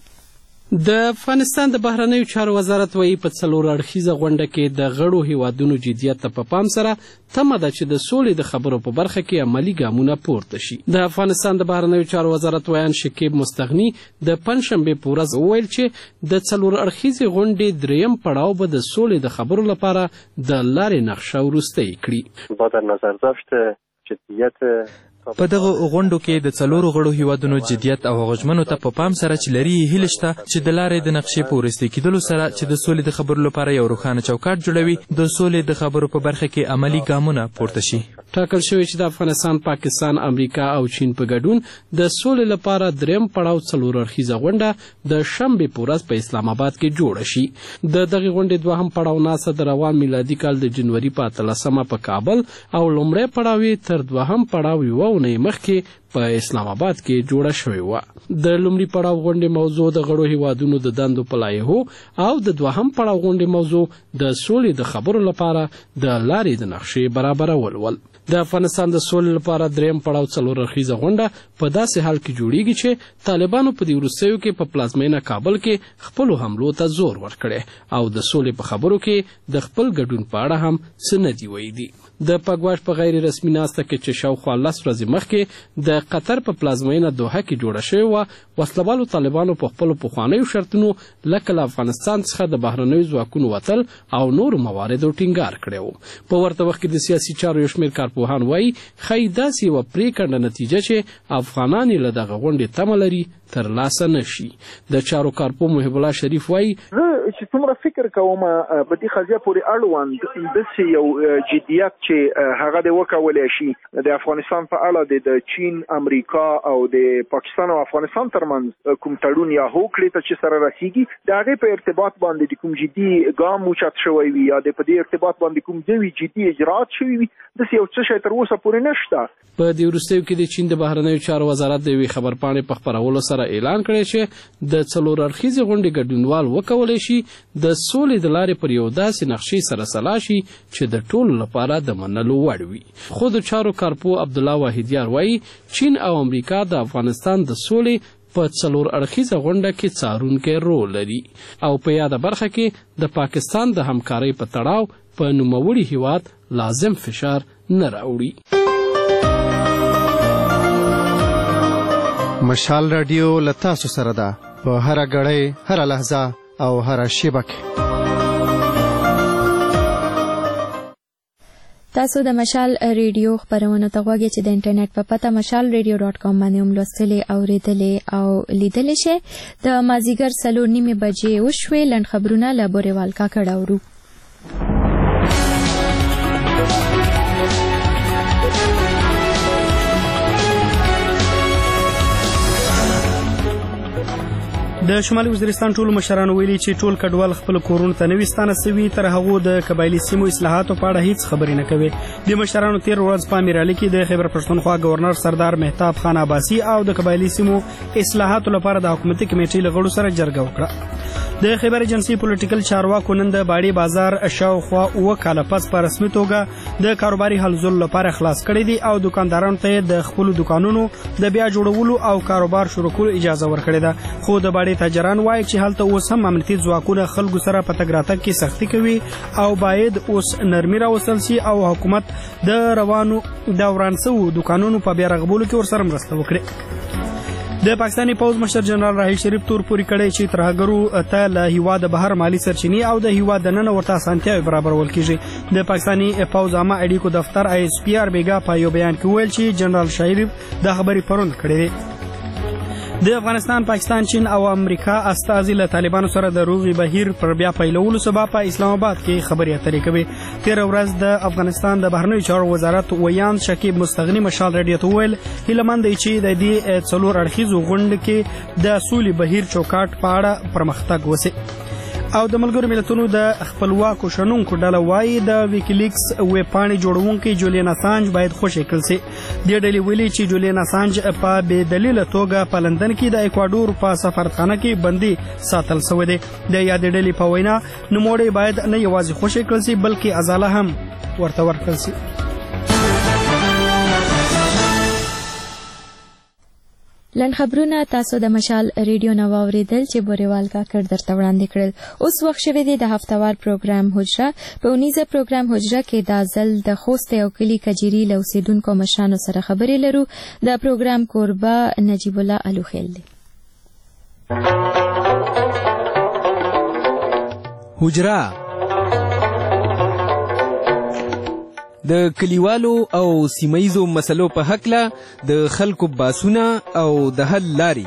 د افغانستان د بهرنیو چارو وزارت وايي په 4 اړخیزه غونډه کې د غړو هیوادونو جديت ته په پام سره تمه ده چې د سولې د خبرو په برخه کې عملی ګامونه پورته شي. د افغانستان د بهرنیو چارو وزارت ویان شکیب مستغني د پنځشنبه په ورځ وویل چې د 4 اړخیزه غونډې دریم پړاو به د سولې د خبرو لپاره د لارې نقشه ورسته کړي. با در نظر داشت جدیت په دغه غونډو کې د 4 غړو هیوادونو جديت او غوښمنو ته په پام سره چې لري هیله شته چې د لارې د نقشې په ورسته کېدلو سره چې د سولې د خبرو لپاره یو روښانه چوکاټ جوړوي، د سولې د خبرو په برخه کې عملی ګامونه پورته شي. ټاکل شوی چې د افغانستان، پاکستان، امریکا او چین په ګډون د سولې لپاره دریم پړاو 4 اړخیزه غونډه د شنبه په ورځ په اسلام آباد کې جوړه شي. د دغه غونډې دوهم پړاو ناسه د روان میلادي کال د جنوري په 13 په کابل او لومړی پړاو تر دوهم پړاو یو ونې مخکې په اسلام آباد کې جوړه شوې و. د لومړي پړاو غونډې موضوع د غړو هیوادونو د دندو په لایحو او د دوهم پړاو غونډې موضوع د سولې د خبرو لپاره د لارې د نقشې برابرول ول. د افغانستان د سولې لپاره دریم پړاو 4 اړخیزه غونډه په داسې حال کې جوړیږي چې طالبانو په دې وروستیو کې په پلازمینه کابل کې خپل حملو ته زور ورکړي او د سولې په خبرو کې د خپل ګډون په اړه هم څه نه دي ویلي. د پګواش په غیر رسمي ناسته کې چې شاوخوا 10 ورځې مخکې د قطر په پلازمینه دوحه کې جوړه شوې وه، وسلوالو طالبانو په خپلو پخوانیو شرطونو لکه له افغانستان څخه د بهرنیو ځواکونو وتل او نورو مواردو ټینګار کړی و. په ورته وخت کې د سیاسي چارو یو شمېر کارپوهان وایي ښایي داسې یوه پرېکنده نتیجه چې افغانان یې له دغه غونډې تمه لري ترلاسه نه شي. د چارو کارپو محب الله شریف وایي چې څومره فکر کوم په دې قضیه پورې اړوند داسې یو جدیت چې هغه د وکولای شي د افغانستان په اړه د چین، امریکا او د پاکستان او افغانستان ترمنځ کوم تړون یا هوکړې ته چې سره رسیږي د هغې په ارتباط باندې د کوم جدي ګام اوچت شوی وي یا د په دې ارتباط باندې کوم ځوي جدي اجرات شوي وي، داسې یو څه شی تر اوسه پورې نشته. په دې وروستیو کې د چین د بهرنیو چارو وزارت د یوې خبرپاڼې په خپرولو سره اعلان کړی چې د 4 اړخیزې غونډې ګډونوال وکولی شي د سولې د لارې پر یو داسې نقشې سره سلا شي چې د ټولو لپاره د منلو وړ وي. خو د چارو کارپو عبدالله واحدیار وایي چین او امریکا د افغانستان د سولې په 4 اړخیزه غونډه کې څارونکی رول لري او په یاده برخه کې د پاکستان د همکارۍ په تړاو په نوموړي هیواد لازم فشار نه راوړي. مشال رادیو له تاسو سره ده په هره غړۍ هره لحظه او هره شیبه کې. تاسو د مشال ریډیو خبرونه ته غواړئ چې د انټرنیټ په پته mashalradio.com باندې هم لوستلې اوریدلې او لیدلې شئ. د مازیګر 4:30 بجې وشوې. لنډ خبرونه له بورېوال کاکړ اورو. د شمالي وزیرستان ټول مشرانو ویلي چې ټول کډوال خپل کورونو ته نوي ستانه سوي تر هغه د قبایلی سیمو اصلاحاتو په اړه هیڅ خبرې نه کوي. د مشرانو تیر ورځ په امیرعلی کې د خیبر پښتونخوا گورنر سردار مهتاب خان عباسی او د قبایلی سیمو اصلاحاتو لپاره د حکومتي کمیټې له غړو سره جرګه وکړه. د خیبر ایجنسی پولیټیکل چارواکو نن د باډي بازار شاوخوا 9 کاله پس په رسمي توګه د کاروباري حلزول لپاره خلاص کړی دی او دکاندارانو ته د خپل دکانونو د بیا جوړولو او کاروبار شروع کولو اجازه ورکړې ده. خو د باډي تاجران وایي چې هلته اوس هم امنیتي ځواکونه خلکو سره په تګ راتګ کې سختي کوي او باید اوس نرمي راوستل شي او حکومت د روانو دوران سو دکانونو په بیا رغبولو کې ورسره مرسته وکړي. د پاکستاني پوز مشر جنرال راحیل شریف تور پوری کړی چې ترهګرو ته له هیواد بهر مالی سرچینې او د هیواد دننه ورته اسانتیاوې برابرول کیږي. د پاکستاني پوز عامه اړیکو دفتر ISPR بیګا په یو بیان کې ویل چې جنرال شریف د خبرې پرون کړې. د افغانستان، پاکستان، چین او امریکا استازي له طالبانو سره د روغي بهیر پر بیا پیلولو سبب په اسلام آباد کې خبرې اترې کوي. تیر ورځ د افغانستان د بهرنیو چارو وزارت ویان شکیب مستغنی مشال رادیو ته ویل هیلمند دی چې د دې څلور اړخیزو غونډې کې د سولې بهیر چوکاټ په اړه پرمختګ وشي. او د ملګرو ملتونو د خپلواکو شنونکو ډله وایي د ویکیلیکس ویب پاڼې جوړونکي جولین اسانج باید خوشي کړل شي. دې ډلې ویلي چې جولین اسانج په بې دلیله توګه په لندن کې د ایکوادور په سفارتخانه کې بندي ساتل شوی دی. د یادې ډلې په وینا نوموړی باید نه یوازې خوشي کړل شي بلکې ازاله هم ورته ورکړل شي. لن خبرونه تاسو د مشال ریډیو نو اوریدل چې بورېوال کاکړ درته وړاندې کړل. اوس وخت شوی دی د هفتوار پروګرام حجره. په اونیزه پروګرام حجره کې دا ځل د خوست او کلی کجيري له اوسیدونکو مشرانو سره خبرې لرو. د پروګرام کوربه نجیب الله الوخیل دی. حجره د کلیوالو او سیمایزو مسلو په حقله د خلکو باسونه او د حل لاري.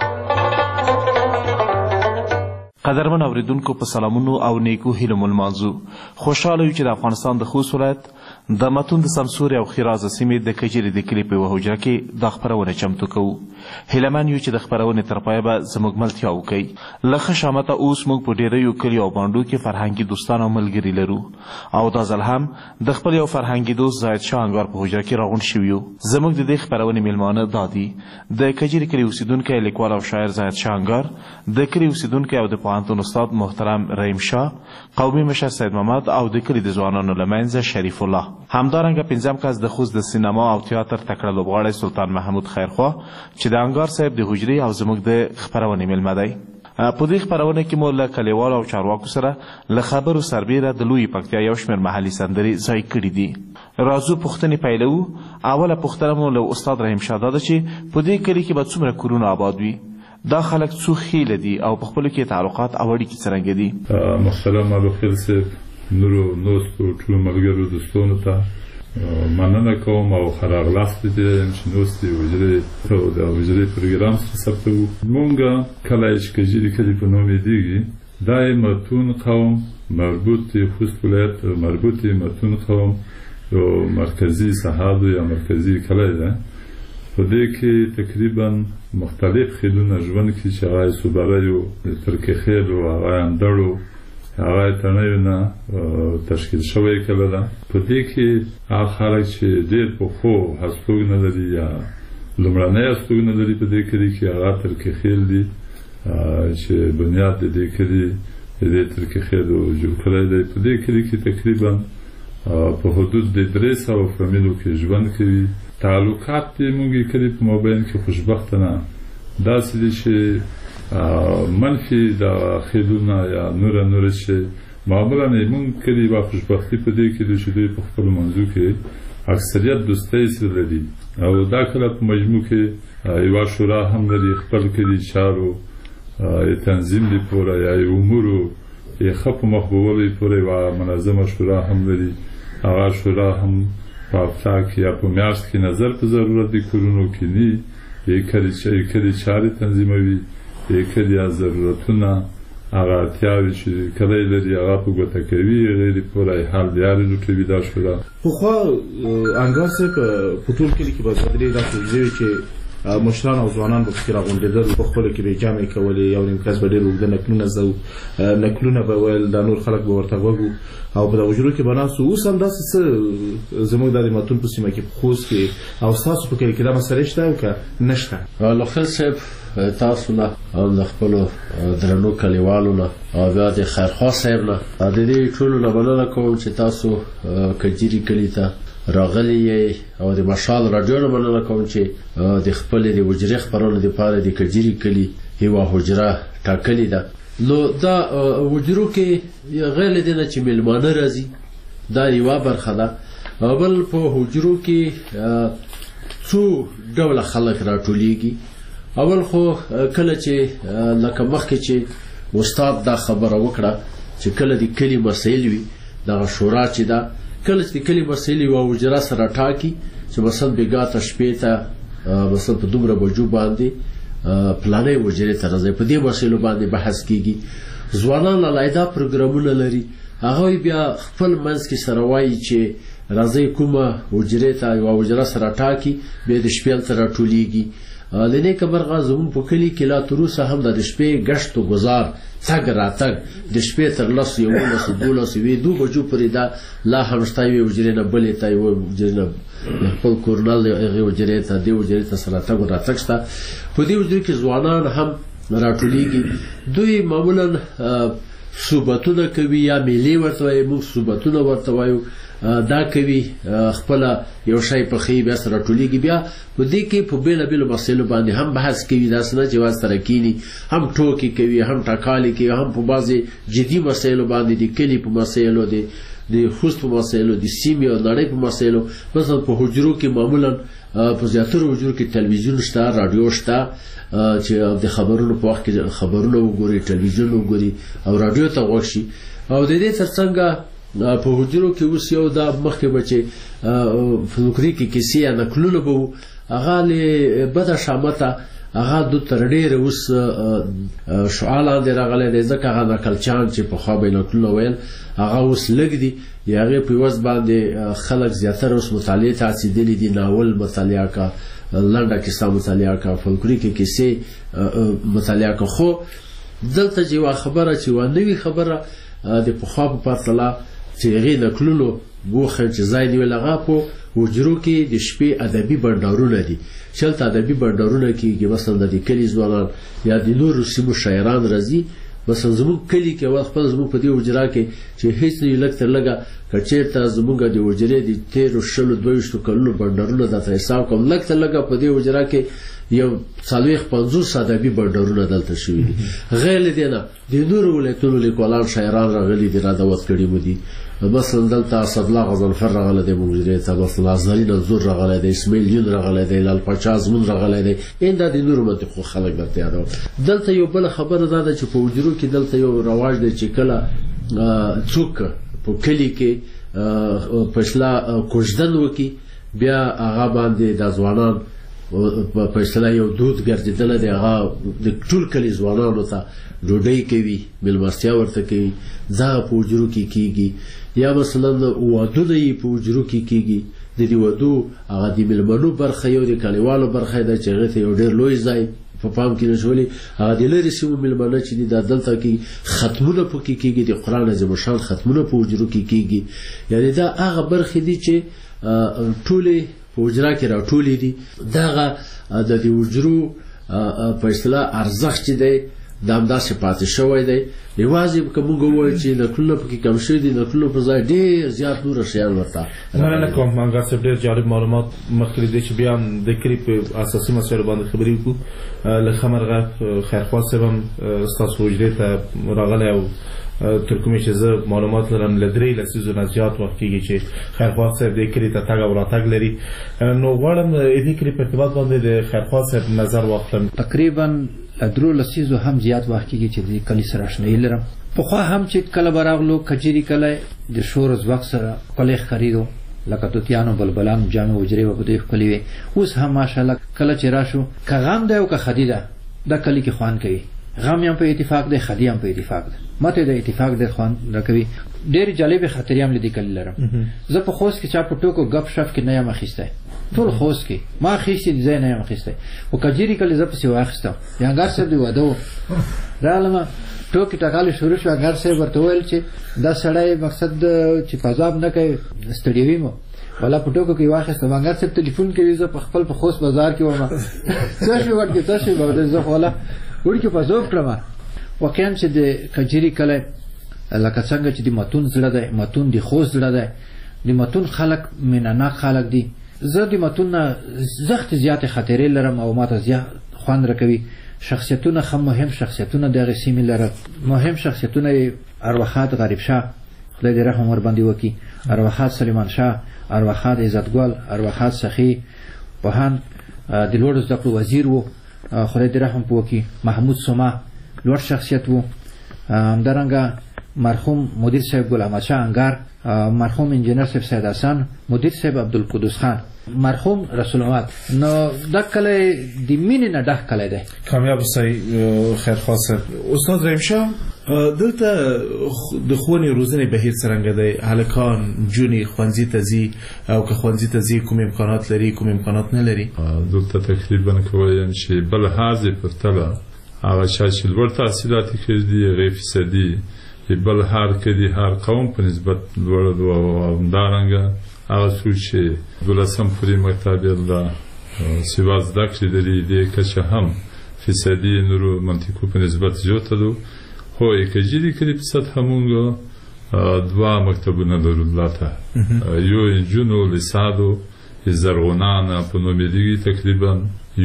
قدرمن اوریدونکو په سلامونو او نیکو هیلو ملمانځو. خوشاله یو چې د افغانستان د خوست ولایت د متون د سمسور او خیرازه سیمې د کجيري د کلی په حجره کې د خبرونه چمتو کوو. هیلمن یو چې د خبرونه تر پایه به زموږ ملتیا وکړي. لکه شامته اوس موږ په ډیرو کلی او باندو کې فرهنګي دوستان او ملګري لرو او دا ځل هم د خپل یو فرهنګي دوست زاید شاه انګار په حجره کې راغون شویو. زموږ د دې خبرونه میلمانه دادي د کجيري کلی اوسیدونکو لیکوال او شاعر زاید شاه انګار، د کلی اوسیدونکو او د پوهنتون استاد محترم رحیم شاه، قومي مشر سید محمد او د کلی د ځوانانو لمنځه شریف الله. همدارنګه پنځم کس د خوست د سینما او تیاتر تکړه لوبغاړی سلطان محمود خیرخوا چې د انګار صاحب د حجرې او زموږ د خبرونه میلمه دی. په دې خبرونه کې مو له کلیوالو او چارواکو سره له خبرو سربیره د لوی پکتیا یو شمېر محلي سندرې ځای کړي دي. راځو پوښتنې پیلوو. اوله پوښتنه مو له استاد رحیم شاه ده چې په دې کلي کې به څومره کورونه آباد وي؟ دا خلک څو خیله دي او په خپلو کې تعلقات او اړیکې څرنګه دي؟ محترم الوخیل صاحب، نورو نوستو ټولو ملګرو دوستانو ته مننه کوم او ښه راغلاست دې چې نوستې حجرې او د حجرې پروګرام څخه ثبتوو. مونږ کلی چې کجيري کلي په نوم یادېږي، دا یې متون قوم مربوط خوست ولایت مربوط متون قوم یو مرکزي صحابو یا مرکزي کلی ده. په دې کې تقریبا مختلف خیلونه ژوند کوي چې هغه یې صوبروي، ترکي خیل او هغه اندړو هغه تنوع نه تشکیل شوی کله ده. په دې کې هغه خلک چې ډېر پخو هستوګنه لري یا لومړنی هستوګنه لري په دې کلي کې هغه ترکي خیل دي چې بنیاد د دې کلي د ترکي خیلو جوړ کړی دی. په دې کلي کې تقریبا په حدود د 300 فامیلو کې ژوند کوي. تعلقات د موږ کلي په مابین کې خوشبختانه داسې دي چې منفي د خیلونه یا نور چې معمولا موږ کلي با خوشبختي په دې کې چې دوی په خپل منځو کې اکثریت دوستۍ سره لري او دا کله په مجموع کې یوه شورا هم لري خپل کلي چارو تنظیم دی پوره یا امورو یې ښه په مخ بیولو پوره یوه منظمه شورا هم لري. هغه شورا هم په هفته کې یا په میاشت کې نظر په ضرورت د کورونو کې ني کلي چارې تنظیموي کلي یا ضرورتونه هغه اړتیاوې چې کلی لري هغه په ګوته کوي غیر پوره حال دیارې لوټوي دا شورا. پخوا انګار صاحب په ټول کلي کې به بدرې داسې وي چې مشران او ځوانان به پکې راغونډېدل په خپلو کې به جامې کولې یو نیم کس به ډېر اوږده نکلونه به ویل دا نور خلک به ورته غوږ او په دغه حجرو کې به ناست اوس هم داسې څه زموږ دا د متون په سیمه کې په خوست کې او ستاسو په کلي کې دا مسئلې شته او که نه شته؟ لوخیل صاحب تاسو نه او د خپلو درنو کلیوالو نه او بیا د خیرخوا صاحب نه د دې ټولو نه مننه کوم چې تاسو کجیري کلي ته راغلی یې او د مشال راډیو نه مننه کوم چې د خپلې د حجرې خپرونې دپاره د کجیري کلي یوه حجره ټاکلې ده. نو دا حجرو کې غیر له دې نه چې میلمانه راځي دا یوه برخه ده. بل په حجرو کې څو ډوله خلک راټولیږي. اول خو کله چې لکه مخکې چې استاد دا خبره وکړه چې کله د کلي مسایل وي دغه شورا چې ده کله چې د کلي مسایل یوه حجره سره ټاکي چې مثلا بېګا ته شپې ته مثلا په دومره بجو باندې پلانې حجرې ته راځي په دې مسایلو باندې بحث کیږي. ځوانان علیحده پروګرامونه لري هغوی بیا خپل منځ کې سره وایي چې راځئ کومه حجرې ته یوه حجره سره ټاکي بیا د شپې هلته راټولیږي. له نیکه مرغه زموږ په کلي کې لا تر اوسه هم د شپې ګشت و ګزار تګ راتګ د شپې تر 11 12 2 بجو پورې دا لا هم شته یوې حجرې نه بلې ته یوه حجرې نه خپل کورنل د هغې حجرې ته دې حجرې ته سره تګ و راتګ شته. په دې حجرې کې ځوانان هم راټولیږي. دوی معمولا صوبتونه کوي یا میلې ورته وایي موږ صوبتونه ورته وایو دا کوي خپله یو شی پخوي بیا سره راټولیږي. بیا په دې کې په بېلابېلو مسایلو باندې هم بحث کوي داسې نه چې یوازې سره کیني هم ټوکې کوي هم ټکالې کوي هم په بعضې جدي مسایلو باندې د کلي په مسایلو د خوست په مسایلو د سیمې او نړۍ په مسایلو. مثلا په حجرو کې معمولا په زیاترو حجرو کې تلویزیون شته راډیو شته چې د خبرونو په وخت کې خبرونه وګوري ټلویزیون وګوري او راډیو ته غوږ شي. او د دې ترڅنګ په حجرو کې اوس یو دا مخکې به چې فلکلوري کې کیسې یا نکلونه به وو هغه له بده شامته هغه دو تر ډېره اوس شعاع لاندې راغلی دی ځکه هغه نکلچیان چې پخوا به یې نکلونه ویل هغه اوس لږ دي د هغې په عوض باندې خلک زیاتره اوس مطالعې ته هڅېدلي دي ناول مطالعه کا لنډه کیسه مطالعه کا فلکلوري کې کیسې مطالعه کا. خو دلته چې یوه خبره چې یوه نوې خبره د پخوا په پرتله چې هغې نکلونو بوخه چې ځای نیول هغه په حجرو کې د شپې ادبي بنډارونه دي چې هلته ادبي بنډارونه کېږي. مثلا د کلي ځوانان یا د نورو سیمو شاعران راځي. مثلا زموږ کلي کې اول خپل زموږ په دې حجره کې چې هېڅ نه وي لږ تر لږه که چېرته زموږ د حجرې د 13 کلونو بنډارونه درته حساب کوم لږ تر لږه په دې حجره کې یو 40-50 ادبي بنډارونه دلته شوي دي. غیر له دې نه د نورو ولایتونو لیکوالان شاعران راغلي دي را دعوت کړي مو دي. مثلا دلته اسدالله غضنفر راغلی دی موږ حجرې ته. مثلا ازهري نظور راغلی دی اسماعیل یون راغلی دی لال پاچا ازمون راغلی دی. این دا د نورو منطقو خلک درته یادوم. دلته یو بله خبره دا ده چې په حجرو کې دلته یو رواج دی چې کله څوک په کلي کې په اصطلاح کوژدن وکړي بیا هغه باندې دا ځوانان په اصطلاح یو دود ګرځېدلی دی هغه د ټول کلي ځوانانو ته ډوډۍ کوي میلمستیا ورته کوي دغه په حجرو کې کېږي. یا مثلا وادونه یې په حجرو کې کېږي. د دې ودو هغه د میلمنو برخه یو د کلیوالو برخه ده چې هغې ته یو ډېر لوی ځای په پام کې نشولي. هغه د لرې سیمو میلمانه چې دي دا دلته کې ختمونه پکې کېږي د قرآن عظیم الشان ختمونه په حجرو کې کېږي. یعنې دا هغه برخې دي چې ټولې په حجره کې راټولې دي. دغه د دې حجرو په اصطلاح ارزښت چې دی دا همداسې پاتې شوی دی. یوازې که موږ ووایو چې نکلونه پکې کم شوي دي نکلونه په ځای ډېر زیات نور شیان ورته مننه کوم منګا صاحب ډېر جالب معلومات مخکې دی چې بیا هم د کلي په اساسي مسایلو باندې خبرې وکړو. له ښه مرغه خیرخوا صاحب هم ستاسو حجرې ته راغلی او تر کومې چې زه معلومات لرم له 3 لسیزو نه زیات وخت کېږي چې خیرخوا صاحب دې کلي ته تګ او راتګ لري. نو غواړم دې کلي په ارتباط باندې د خیرخوا صاحب نظر واخلم. تقریبا 3 لسیزو هم زیات وخت کېږي چې دې کلي سره آشنایي لرم. پخوا هم چې کله به راغلو کجیري کلی د شور ځواک سره ښکلی ښکارېدو، لکه توتیانو بلبلانو جامې حجرې به په دوی ښکلې وې. اوس هم ماشاءالله کله چې راشو که غم دی او که خدي ده دا کلي کې خوند کوي. غم هم په اتفاق دی، خدي هم په اتفاق ده. ماته د اتفاق ډېر خوند راکوي. ډېرې جالبې خاطرې هم له دې کلي لرم. زه په خوست کې چا په ټوکو ګپ شپ کې نه یم اخیستی، ټول خوست کې ما اخیستې د ځای نه یم اخیستی. خو کجیري کلي زه پسې واخیستم. جهانګار صاحب د واده و راغلمه، ټوکې ټکالې شروع شوه. جهانګار صاحب ورته وویل چې دا سړی مقصد چې فضاب نه کوي ستړی وي مو والا په ټوکو کې واخیستم. جهانګار صاحب ټلیفون کوي، زه په خپل په خوست بازار کې وم، څه شوي ورکې څه شوي به زه خو والا وړکې په ذوق کړم. واقعا چې د کجیري کلی لکه څنګه چې د متون زړه دی، متون د خوست زړه دی، د متون خلک مینه‌ناک خلک دي. زه د متون نه زښتې زیاتې خاطرې لرم او ماته زیات خوند راکوي. شخصیتونه هم مهم شخصیتونه دغه سیمې لرل. مهم شخصیتونه ارواښاد غریب شاه، خدای دې رحم ورباندې وکړي، ارواښاد سلیمان شاه، ارواښاد عزتګل، ارواښاد سخي پوهان، د لوړو زده کړو وزیر و، خدای دې رحم په وکړي. محمود سوما لوړ شخصیت و. همدارنګه مرحوم مدیر صاحب ګل احمد شاه انګار، مرحوم انجینر صاحب سید حسن، مدیر صاحب عبدالقدوس خان، مرحوم رسول محمد. نو دا کلی د مینې نه ډک کلی دی. کامیاب اوسئ خیرخوا صاحب. استاد رحیم شاه، دلته د ښوونې روزنې بهیر څرنګه دی؟ هلکان نجونې ښوونځي ته ځي او که ښوونځي ته ځي کوم امکانات لري کوم امکانات نه لري؟ دلته تقریبا کولی چې بل هر ځای پرتله هغه چا چې لوړ تحصیلات یې کړي دي هغې فیصدي بل هر کدي هر قوم په نسبت لوړ او همدارنګه هغه څوک چې 12 پورې مکتب یې سیوا زده کړې لري دې کچه هم فیصدي نورو منطقو په نسبت زیاته ده. خو کجیري کلي په سطحه مونږ 2 مکتبونه لرو دلته. یو نجونو لیسادو زرغونانه په نوم یې تقریبا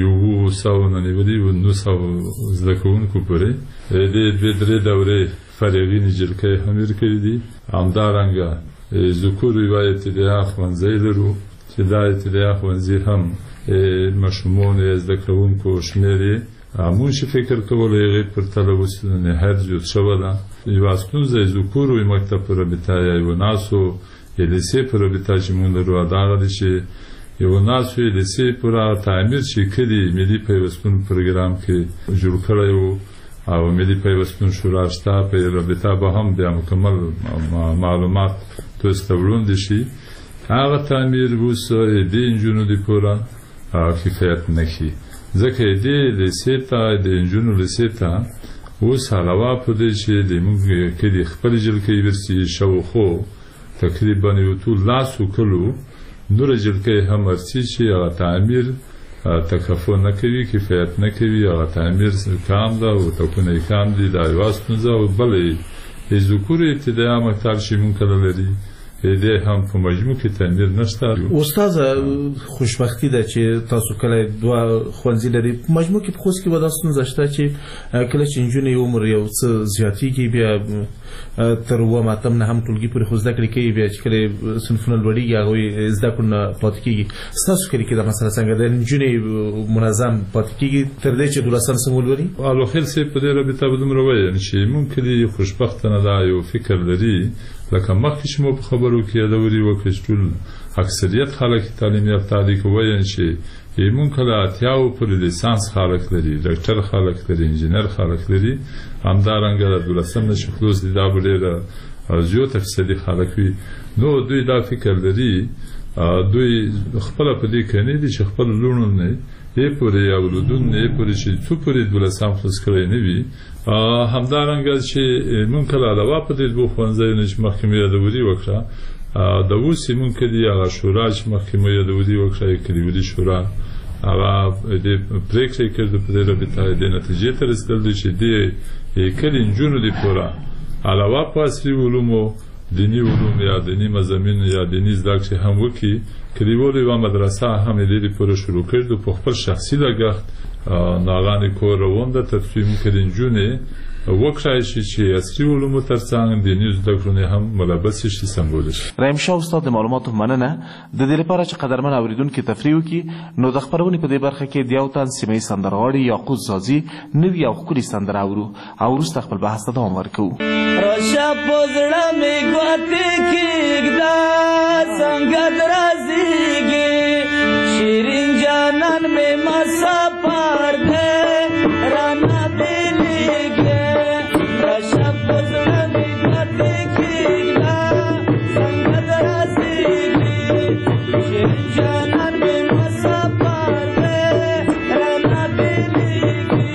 100 نه نیولي و 900 زده کوونکو پورې دې 2-3 دورې فرعي نجلکۍ هم یې کړي دي. همدارنګه ذکور یوه ابتدایي ښوونځی لرو چې دا ابتدایي ښوونځي هم ماشومانو یا زده کوونکو شمېر یې موږ چې فکر کولو هغې پرتله اوس نهایت زیات شوی ده. یوه ستونزه یې ذکورو مکتب په رابطه یا یوه ناسو یا لیسې په رابطه چې موږ لرو دغه ده چې یوه ناسو یا لیسې پوره تعمیر چې کلي ملي پیوستون پروګرام کې جوړ کړی و او ملي پیوستون شورا شته په رابطه به هم بیا مکمل معلومات تاسو ته وړاندې شي. هغه تعمیر اوس د نجونو دپاره کفایت نه ښیي ځکه دې لیسې ته د نجونو لیسې ته اوس علاوه په دې چې د موږ کلي خپل جلکۍ ورسي شاوخوا تقریبا یو څو لاسو کلو نوره جلکۍ هم ورسي چې هغه تعمیر تکفو نه کوي، کفایت نه کوي، هغه تعمیر کام ده او توپونه یې کام دي. دا یوه ستونزه او بله د ذکورو ابتدایي مکتب چې موږ کله لري دې هم په مجموع کې تعمیر نشته. استاد خوشبختي ده چې تاسو کله 2 ښوونځي لري. په مجموع کې په خوست کې به دا ستونزه شته چې کله چې نجونې عمر یو څه زیاتېږي بیا تر 7 اتم 9 ټولګي پورې خو زده کړې کوي، بیا چې کله صنفونه لوړېږي هغوی زده کړو نه پاتې کېږي. ستاسو کلي کې دا مسله څنګه ده؟ نجونې منظم پاتې کېږي تر دې چې 12 سم ولولي؟ الوخیل صاحب په دې رابطه به دومره وایم چې موږ کلي خوشبختانه دا یو فکر لري لکه مخکې چې مو په خبرو کې یادوري وکړې چې ټول اکثریت خلک تعلیم یافته دي که وایم چې موږ کله 80 پورې لیسانس خلک لري، ډاکټر خلک لري، انجینر خلک لري. همدارنګه 12 نه چې خلوص دي دا به ډېره زیاته فیصدي خلک وي. نو دوی دا فکر لري دوی خپله په دې کې نه دي چې خپل لوڼو نه یې پورې یا ولودون نه یې پورې چې څو پورې 12 خلوص کړی نه وي. همدارنګه چې موږ کله علاوه په دې 2 ښوونځیو نه چې مخکې مو یادوري وکړه د اوس یې موږ کلي هغه شورا چې مخکې مو یادوري وکړه کلیوالي شورا هغه د پرېکړه یې کړې په دې رابطه دې نتیجې ته رسېدل دي چې دې کلي نجونو دپاره علاوه په عصري علومو دیني علوم یا دیني مضامین یا دیني زده کړې هم وکړي. کلیوالو یوه مدرسه هم یې دې دپاره شروع کړې په خپل شخصي لګښت ناغانې کور روان ده تر څو موږ کلي نجونې وکړای شي چې عصري علومو ترڅنګ دیني زده کړې هم ملبس شي سمبول شي. رحیم شاه استاد د معلوماتو مننه. د دې لپاره چې قدرمن اوریدونکو تفریح وکړي نو د خبرونې په دې برخه کې د یو تن سیمه سندرغاړي یاقوت زازي نوې او ښکلې سندره اورو او وروسته خپل بحث ته دوام ورکوو. راشه په زړه مې ګوتې کېږده څنګه درځېږي شیرین جانان مې مسافر دی رانه بېلېږي راشه په زړه مې ګوتې کېږده څنګه درځېږي شیرین جانان مې مسافر دی رانه بېلېږي.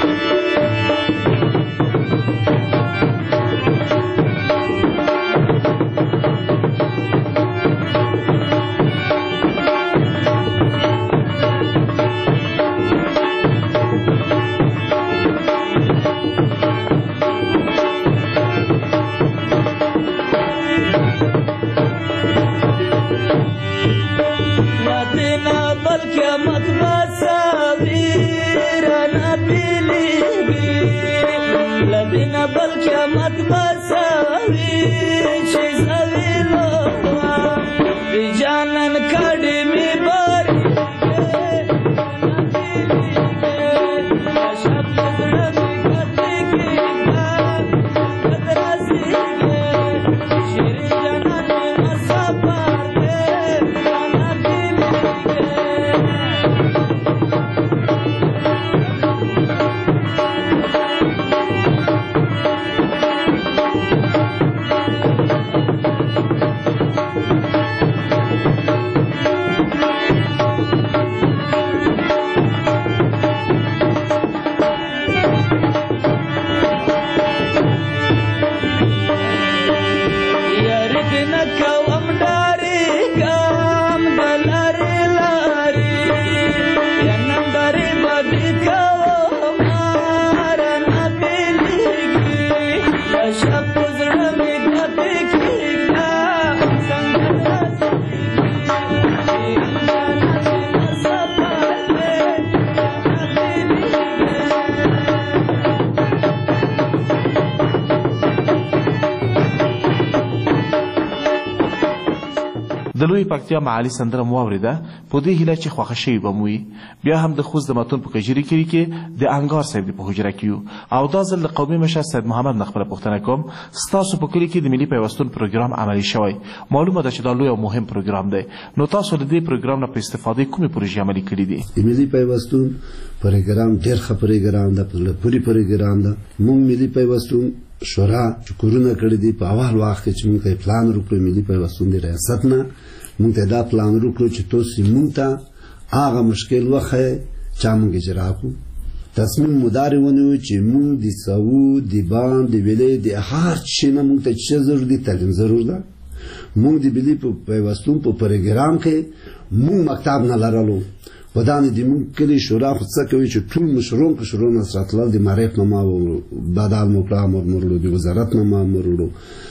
د لوی پکتیا معالي سندره مو اوریده په دې هیله چې خوښه شوي به مو وي. بیا هم د خوست د متون په کجري کلي کې د انګار صاحب د په حجره کې یو او دا ځل د قومي مشر سید محمد نه خپله پوښتنه کوم ستاسو په کلي کې د ملي پیوستون پروګرام عملي شوی. معلومه ده چې دا لوی او مهم پروګرام دی نو تاسو د دې پروګرام نه په استفادې کومې پروژې عملي کړي دي؟ د ملي پیوستون پروګرام ډېر ښه پروګرام ده، پوری پروګرام ده. موږ ملي پیوستون شورا چې کورونه کړي دي په اول وخت کې چې موږ ته پلان وکړو ملي پیوستون د ریاست نه موږ ته دا پلان وکړو چې تاسو موږ ته هغه مشکل وخه چې موږ اجرا کوو. تصمیم مدار ونیو چې موږ د سعود د بان د ویلې د هر شي نه موږ ته چې ضروري دي تعلیم ضرور ده. موږ د ملي پیوستون په پروګرام کې موږ مکتب نه لرلو ودانې د موږ کلي شورا خو څه کوي چې ټول مشرون په شورا نه ساتلل د معرف نه ما بدل مو پلان مرلو د وزارت نه ما مرلو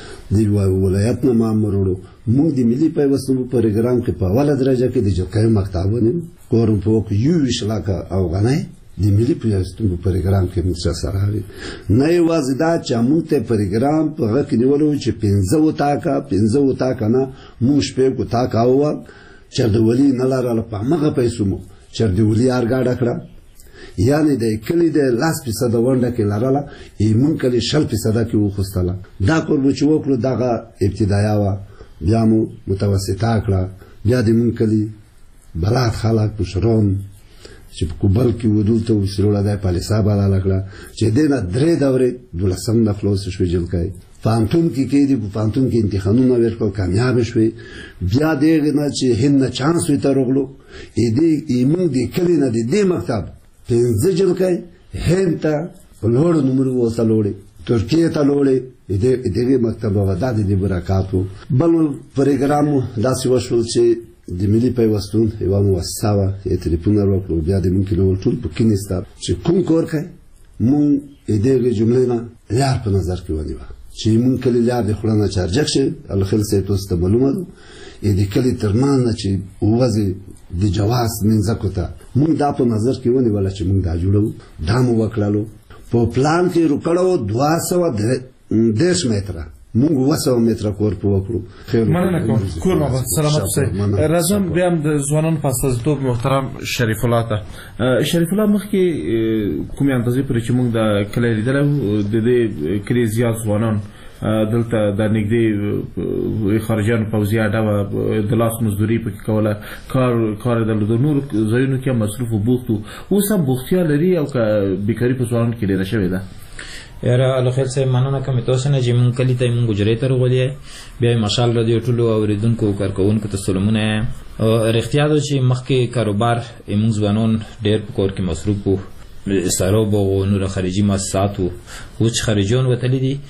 د ولایت نه ما مرلو. موږ د ملي پیوستون په پروګرام کې په اوله درجه کې د جلکې مکتب ونیو کورم په یو وشلاکه او غنای د ملي پیوستون په پروګرام کې موږ سره راغلي. نه یوازې دا چې موږ ته پروګرام په هغه کې نیولو چې 15 وتاکه نه موږ شپې کو تاکه او چردولی نه لرله په هغه پیسو مو چردولی ارګاډه کړه یعنی د کلی د 10% ونډه کې لرله موږ کلی 10% کې وخستله. دا کور چې وکړو دغه ابتدایا وا بیا مو متوسطه کړه بیا د موږ کلی بلاد خلک مشرون چې په کوبل کې ودولته وسروله د پالیسا بالا لکړه چې دینه درې دورې دولسم د فلوس شو جلکای فانتون کې د فانتون کې امتحانونه ورکړ کامیاب شوي. بیا دغه نه چې هند چانس وي ترغلو دې ایمون د کلی نه د دې مکتب 15 جلکای هند ته لوړ نمبر وصلوړي ترکیه ته لوړي دغه مکتب ودا د برکاتو بل پروګرام داسې وشول چې د ملي پیوستون یو مؤسسه یې ټلیفون ورکړ بیا د ممکن ول ټول په کینستا چې کوم کور کوي مون دغه جمله نه لار په نظر کې ونیو چې مون کلی لار د خلانه چارجک شي الخل سه توسته معلومه ده د کلی ترمان چې وځي د جواز منځ کوته مون دا په نظر کې ونیول چې مون دا جوړو دا مو وکړلو په پلان کې روکړو 210 متره مونږ 200 متره کور په وکړو. مننه کوم کور ما سلامت اوسئ. راځم بیا هم د ځوانانو په استازیتوب محترم شریف الله ته. شریف الله مخکې کومې اندازې پورې چې موږ د کلی لیدلی وو د دې کلي زیات ځوانان دلته د نږدې خارجیانو پوځي اډه وه د لاس مزدوري پکې کوله کار د نورو ځایونو کې هم مصروف و بوخت و. اوس هم بوختیا لري او که بیکاري په ځوانانو کې ډېره شوې ده؟ یاره الخیل صاحب مننه کوم تاسو نه چې مونږ کلی ته مونږ ګجرې ته راغلي بیا ماشال رادیو ټولو اوریدونکو او کارکونکو ته سلامونه. رښتیا ده چې مخکې کاروبار مونږ ځوانان ډېر په کور کې مصروف وو سارو بو نور خارجي مؤسسات وو چې خارجيان وتلي دي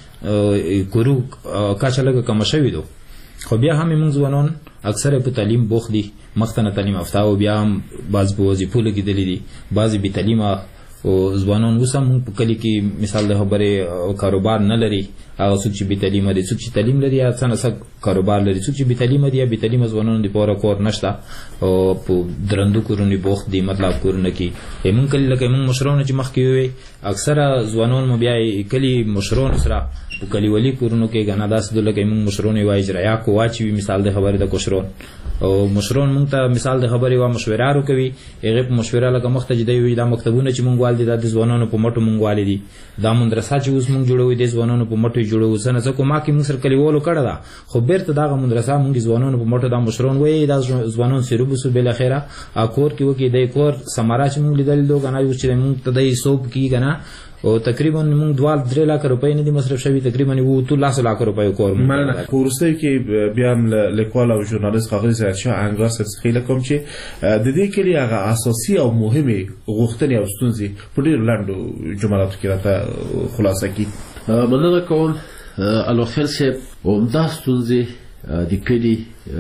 کورو کاچا لګه کم شوی دو خو بیا هم مونږ ځوانان اکثر په تعلیم بوخ دي مختنه تعلیم یافته او بیا هم بعض په وظیفو لګیدلي دي بعضی به تعلیمه او ځوانان اوس هم په کلی کې مثال د خبرې کاروبار نه لري او څوک چې به تعلیم لري څوک چې تعلیم لري یا څنګه کاروبار لري څوک چې به تعلیم لري یا به تعلیم ځوانانو د پوره کور نشته او په درندو کورونی بوخت دي مطلب کورونه کې موږ کلی لکه موږ مشرونه چې مخکې وي اکثره ځوانان مو بیا کلی مشرون سره په کلی ولی کورونو کې غنا داس د لکه موږ مشرونه وای اجرا کو واچي مثال د خبرې د کوشرون او مشرون مونږ ته مثال د خبرې وا مشوره ورو کوي هغه په مشوره لکه مخته جدي وي دا مکتبونه چې مونږ والدي د ځوانانو په مټو مونږ والدي دا مدرسه چې اوس مونږ جوړوي د ځوانانو په مټو جوړو سنه څه کومه کې مونږ سره کلیوالو کړه دا خو بیرته دا مدرسه مونږ ځوانانو په مټو دا مشرون وي دا ځوانان سره بوسو بل اخره اکور کې وکي د کور سمارا چې مونږ لیدل دوه غنا یو چې مونږ ته د سوب کې غنا او تقریبا موږ 2 لک روپۍ نه دي مصرف شوی تقریبا 2 لک روپۍ کور مننه. ورسته کې بیا هم لیکوال او ژورنالیست خاغلی زیاتشاه انګار سره کوم چې د دې کلی هغه اساسي او مهمه غوښتنې او ستونزې په ډېر لاندو جملاتو کې راته خلاصه کی. مننه کوم الوخر صاحب عمده ستونزې د کلی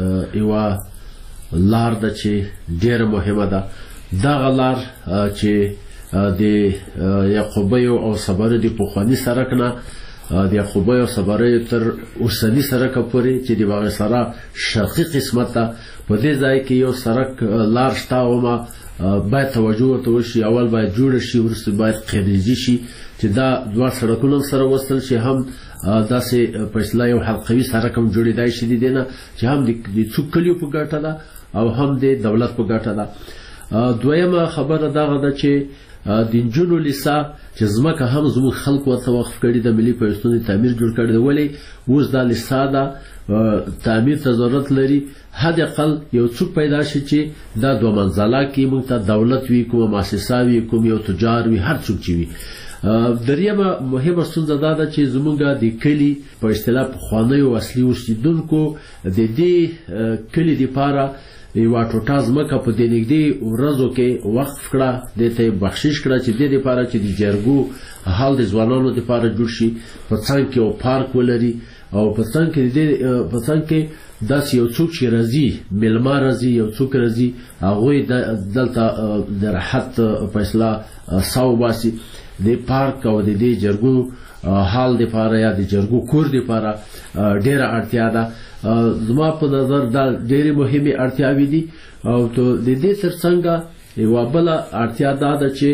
یوه لار ده چې ډېره مهمه ده. دغه لار چې د یعقوبیو او صبره د پخواني سړک نه د یعقوبیو او صبره تر اوسني سړک پورې چې د باغ سره شرقي قسمت ته په دې ځای کې یو سړک لار شته او ما باید توجه ورته وشي. اول باید جوړ شي وروسته باید خریجي شي چې دا دوه سړکونه سره وصل شي هم داسې په اصطلاح یو حلقوي سړک هم جوړېدای شي د دې نه چې هم د څو کلیو په ګټه ده او هم د دولت په ګټه ده. دویمه خبره دغه ده چې د نجونو لیسا چې ځمکه هم زموږ خلکو ورته وقف کړي د ملي پیوستون تعمیر جوړ کړی دی ولې اوس دا لیسا ده تعمیر ته ضرورت لري حد اقل یو څوک پیدا شي چې دا دوه منزله کې موږ ته دولت وي کومه مؤسسه وي کوم یو تجار وي هر څوک چې وي. دریمه مهمه ستونزه دا ده چې زموږ د کلي په اصطلاح پخوانیو اصلي اوسېدونکو د دې کلي دپاره یوه ټوټه ځمکه په دې نږدې ورځو کې وقف کړه دې ته یې بخشش کړه چې دې دپاره چې د جرګو حال د ځوانانو دپاره جوړ شي په څنګ کې یو پارک ولري او په څنګ کې داسې یو څوک چې راځي میلمه راځي یو څوک راځي هغوی دلته د راحت په اصطلاح ساه وباسي د پارک او د دې جرګو حال دپاره یا د جرګو کور دپاره ډېره اړتیا ده. زما په نظر دا ډېرې مهمې اړتیاوې دي او د دې ترڅنګ یوه بله اړتیا دا ده چې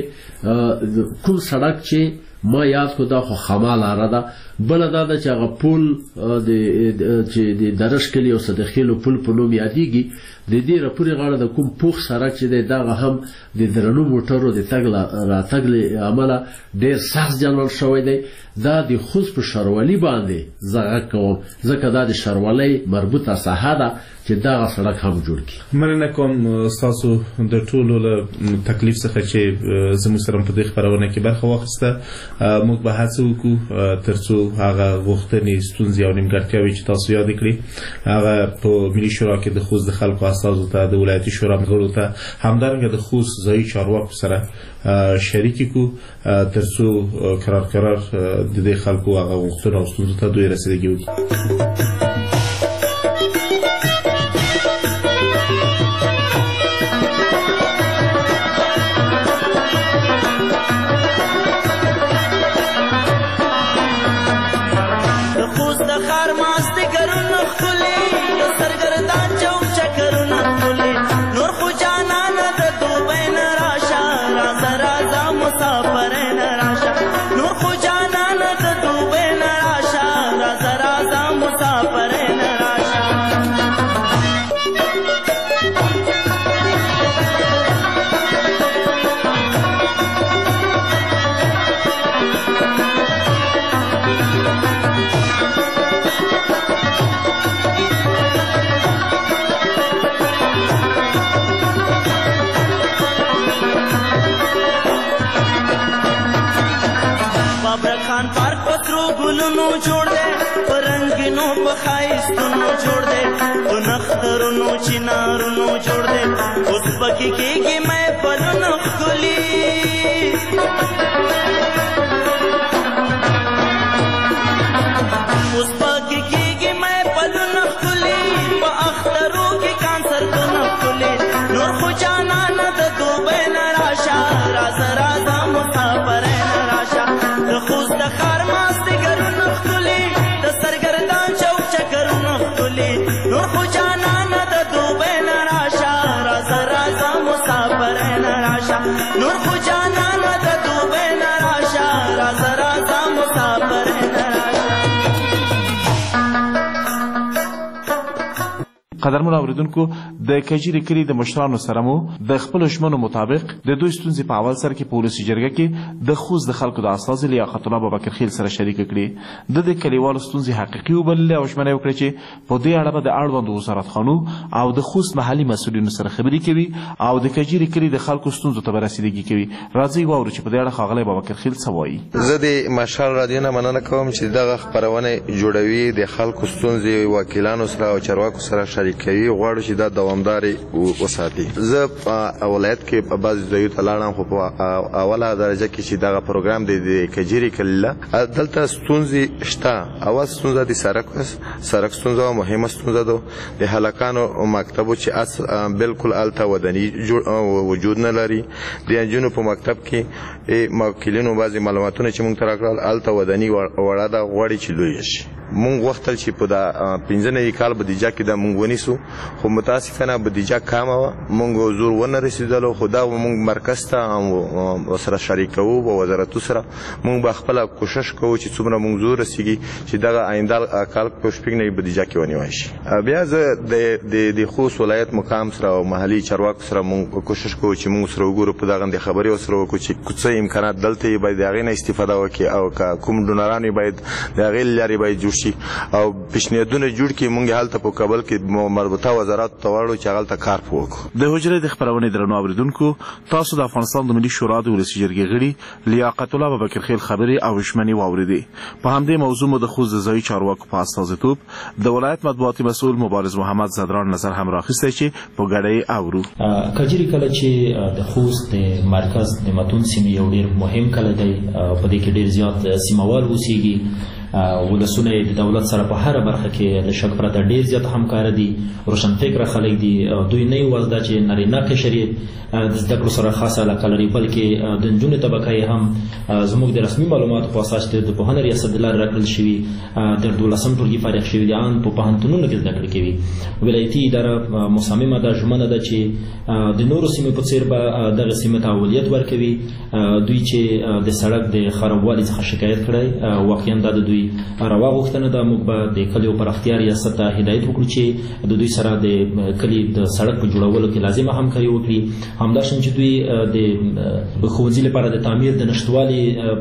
کوم سړک چې ما یاد کړو دا خو خما لاره ده بله دا ده چې هغه پل چې د درش کلي او صدخیلو پل په نوم یادیږي د دې راپورې غاړه د کوم پوخ سړک چې دی دغه هم د درنو موټرو د تګ راتګ له امله ډېر سخت جنرال شوی دی. دا د خوست په ښاروالي باندې زه غږ کوم ځکه دا د ښاروالۍ مربوطه ساحه ده چې دغه سړک هم جوړ کړي. مننه کوم ستاسو د ټولو له تکلیف څخه چې زموږ سره په دې خپرونه کې برخه واخیسته. موږ به هڅه وکړو تر څو هغه غوښتنې ستونزې او نیمګړتیاوې چې تاسو یاد کړئ هغه په ملي شورا کې د خوست د خلکو استازو ته د ولایتي شورا غړو ته همدارنګه د خوست ځایي چارواکو سره شریک کړو تر څو قرار د دې خلکو هغه غوښتنو او ستونزو ته دوی رسیدګي وکړي. نور ګلونو جوړ دی په رنګینو په ښایستونو جوړ دی په نخترونو چنارونو جوړ دی اوس پکې کېږي محفلونه ښکلي اوس پکې کېږي محفلونه ښکلي په اخترو کې کانسرتونه ښکلي نور خو جانانه د دوبۍ نه راشه رازه رازه مسافرۍ نه راشه د خوست د ښار مازدیګرونه ښکلي د سرګردان چوک چکرونه ښکلي نور خو جانانه د دوبۍ نه راشه رازه رازه مسافرۍ نه راشه نور خو جانانه د دوبۍ نه راشه رازه رازه مسافرۍ نه راشه. قدرمن اوریدونکو د کجیري کلي د مشرانو سره مو د خپلو ژمنو مطابق د دوی ستونزې په اول سر کې په ولسي جرګه کې د خوست د خلکو د استازي لیاقت الله بابکرخیل سره شریکه کړې. د کلیوالو ستونزې حقیقي وبللې او ژمنه یې وکړه چې په دې اړه به د اړوندو وزارتخانو او د خوست محلي مسؤلینو سره خبرې کوي او د کجیري کلي د خلکو ستونزو ته به رسیدګي کوي. راځئ واورو چې په دې اړه ښاغلی بابکرخیل څه وایي. زه د مشال رادیو نه مننه کوم چې دغه خپرونه جوړوي، د خلکو ستونزې وکیلانو سره او چارواکو سره شریکوي. غواړو چې دا دوامداري وساتي. زه ولایت کې په بعض ځایو ته لاړم خو په اوله درجه کې چې دغه پروګرام د کجیري کله دلته ستونزې شته. اول ستونزه د سرک ستونزه مهمه ستونزه ده. د هلکانو مکتبو چې بالکل الته وداني وجود نه لري. د انجونو په مکتب کې موکلینو بعضی معلوماتونه چې موږ تراکړل الته وداني وړه ده، غواړي چې لوی شي. مونږ وختل چې په دا 15 کال بودیجه کې دا مونږ ونیسو، خو متاسفانه بودیجه کمه و، مونږ زور ونه رسیدلو. خو دا مونږ مرکز ته سره شریکو او وزارتو سره مونږ به خپل کوشش کوو چې څومره مونږ زور رسیږي چې دا آینده کال په شپږنې بودیجه کې ونیول شي. بیا زه د خوست ولایت مقام سره او محلي چارواکو سره مونږ کوشش کوو چې مونږ سره وګورو په دغه خبرې سره وکړو چې څه امکانات دلته باید دغه نه استفاده وکړي او کوم ډونران باید دغه لاري باید جوړ شي او پیشنهادونه جوړ کړي. مونږ هلته په کابل کې مربوطه وزارت ته واړو چې هلته کار وکړو. د حجرې د خپرونې درنو اوریدونکو، تاسو د افغانستان د ملي شورا د ولسي جرګې غړي لیاقت الله بابکرخیل خبرې او ژمنې واورېدې. په همدې موضوع مو د خوست د ځایي چارواکو په استازیتوب د ولایت مطبوعاتي مسؤل مبارز محمد زدران نظر هم راخیستی چې په ګډه یې اورو. کجیري کله چې د خوست د مرکز د متون سیمې یو ډېر مهم کلی دی، په دې کې ډېر زیات سیمهوال اوسېږي. ولسونه د دولت سره په هر برخه کې د شک پرته ډېر زیات همکار دي، روشنفکره خلک دي. دوی نه یوازې دا چې نارینه قشر د زده کړو سره خاصه علاقه لري، بلکې د نجونو طبقه یې هم زموږ د رسمي معلوماتو په اساس د پوهنې ریاست د لارې راکړل شوي د 12 ټولګي فارغ شوي دي، ان په پوهنتونونو کې زده کړې کوي. ولایتي اداره مصممه ده، ژمنه ده چې د نورو سیمو په څېر به دغه سیمې ته اولویت ورکوي. دوی چې د سړک د خرابوالي څخه شکایت کړی، واقعا دا د دوی روا غوښتنه ده. موږ به د کلیو پراختیا ریاست ته هدایت وکړو چې د دوی سره د کلي د سړک په جوړولو کې لازمه همکاري وکړي. همداشان چې دوی د ښوونځي لپاره د تعمیر د نشتوالي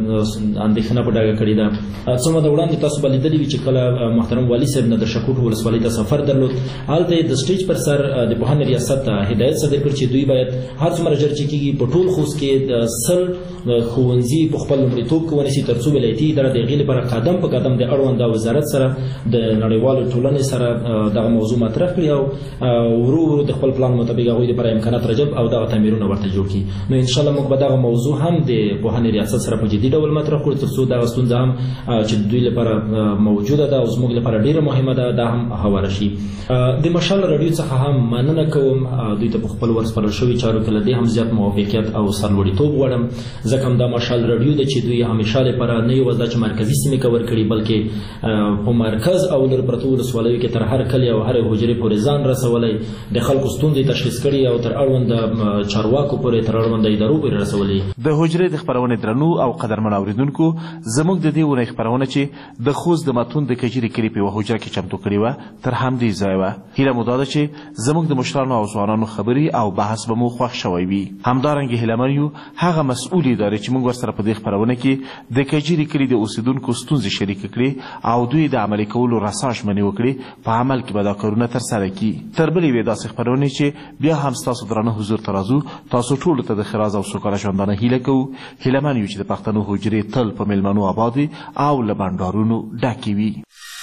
اندېښنه په ډاګه کړې ده. څه موده وړاندې تاسو به لیدلي وي چې کله محترم والي صاحب نه د شکوټ ولسوالۍ ته سفر درلود، هلته د سټیج پر سر د پوهنې ریاست ته هدایت صادر کړ چې دوی باید هر څومره ژر چې کېږي په ټول خوست کې د 100 ښوونځي په خپل لومړیتوب کې ونیسي، تر څو ولایتي اداره د هغې لپاره قدم په قدم د اړونده وزارت سره د نړیوالو ټولنې سره دغه موضوع مطرح کړي او ورو ورو د خپل پلان مطابق هغوی لپاره امکانات راجلب او دغه تعمیرونه ورته جوړ کړي. نو انشاءالله موږ به دغه موضوع هم د پوهنې ریاست سره په جدي ډول مطرح کړو، تر څو دغه ستونزه هم چې دوی لپاره موجوده ده او زموږ لپاره ډېره مهمه ده دا هم هواره شي. د مشال راډیو څخه هم مننه کوم، دوی ته په خپل ورسپارل شوي چارو کې له دې هم زیات موافقیت او سرلوړیتوب غواړم، ځکه هم دا مشال راډیو ده چې دوی همیشه لپاره نه یوازې دا چې مرکزي سیمې کور کړي، بلکې په مرکز او لر پرتو ولسوالیو کې تر هر کلي او هر حجرې پورې ځان رسولی، د خلکو ستونزې تشخیص کړي او تر اړونده چارواکو پورې، تر اړونده ادارو پورې رسولی. د حجرې د خپرونې درنو او قدرمن اوریدونکو، زموږ د دې اونۍ خپرونه چې د خوست د متون د کجیري کلي په یوه حجره کې چمتو کړې وه تر همدې ځایه وه. هیله مو دا ده چې زموږ د مشرانو او ځوانانو خبرې او بحث به مو خوښ شوی وي. همدارنګه هیله من یو هغه مسؤل ادارې چې موږ ورسره په دې خپرونه کې د کجیري کلي د اوسېدونکو ستونزې شریک کړي او دوی د عملي کولو راسا ژمنې وکړي په عمل کې به دا کارونه ترسره کړي. تر بلې یوې داسې خپرونې چې بیا هم ستاسو درانه حضور ته راځو. تاسو ټولو ته د ښه راز او سوکاله ژوندانه هیله کوو. هیله من یو چې د پښتنو حجرې تل په میلمنو آباد وي او له بنډارونو ډکې وي.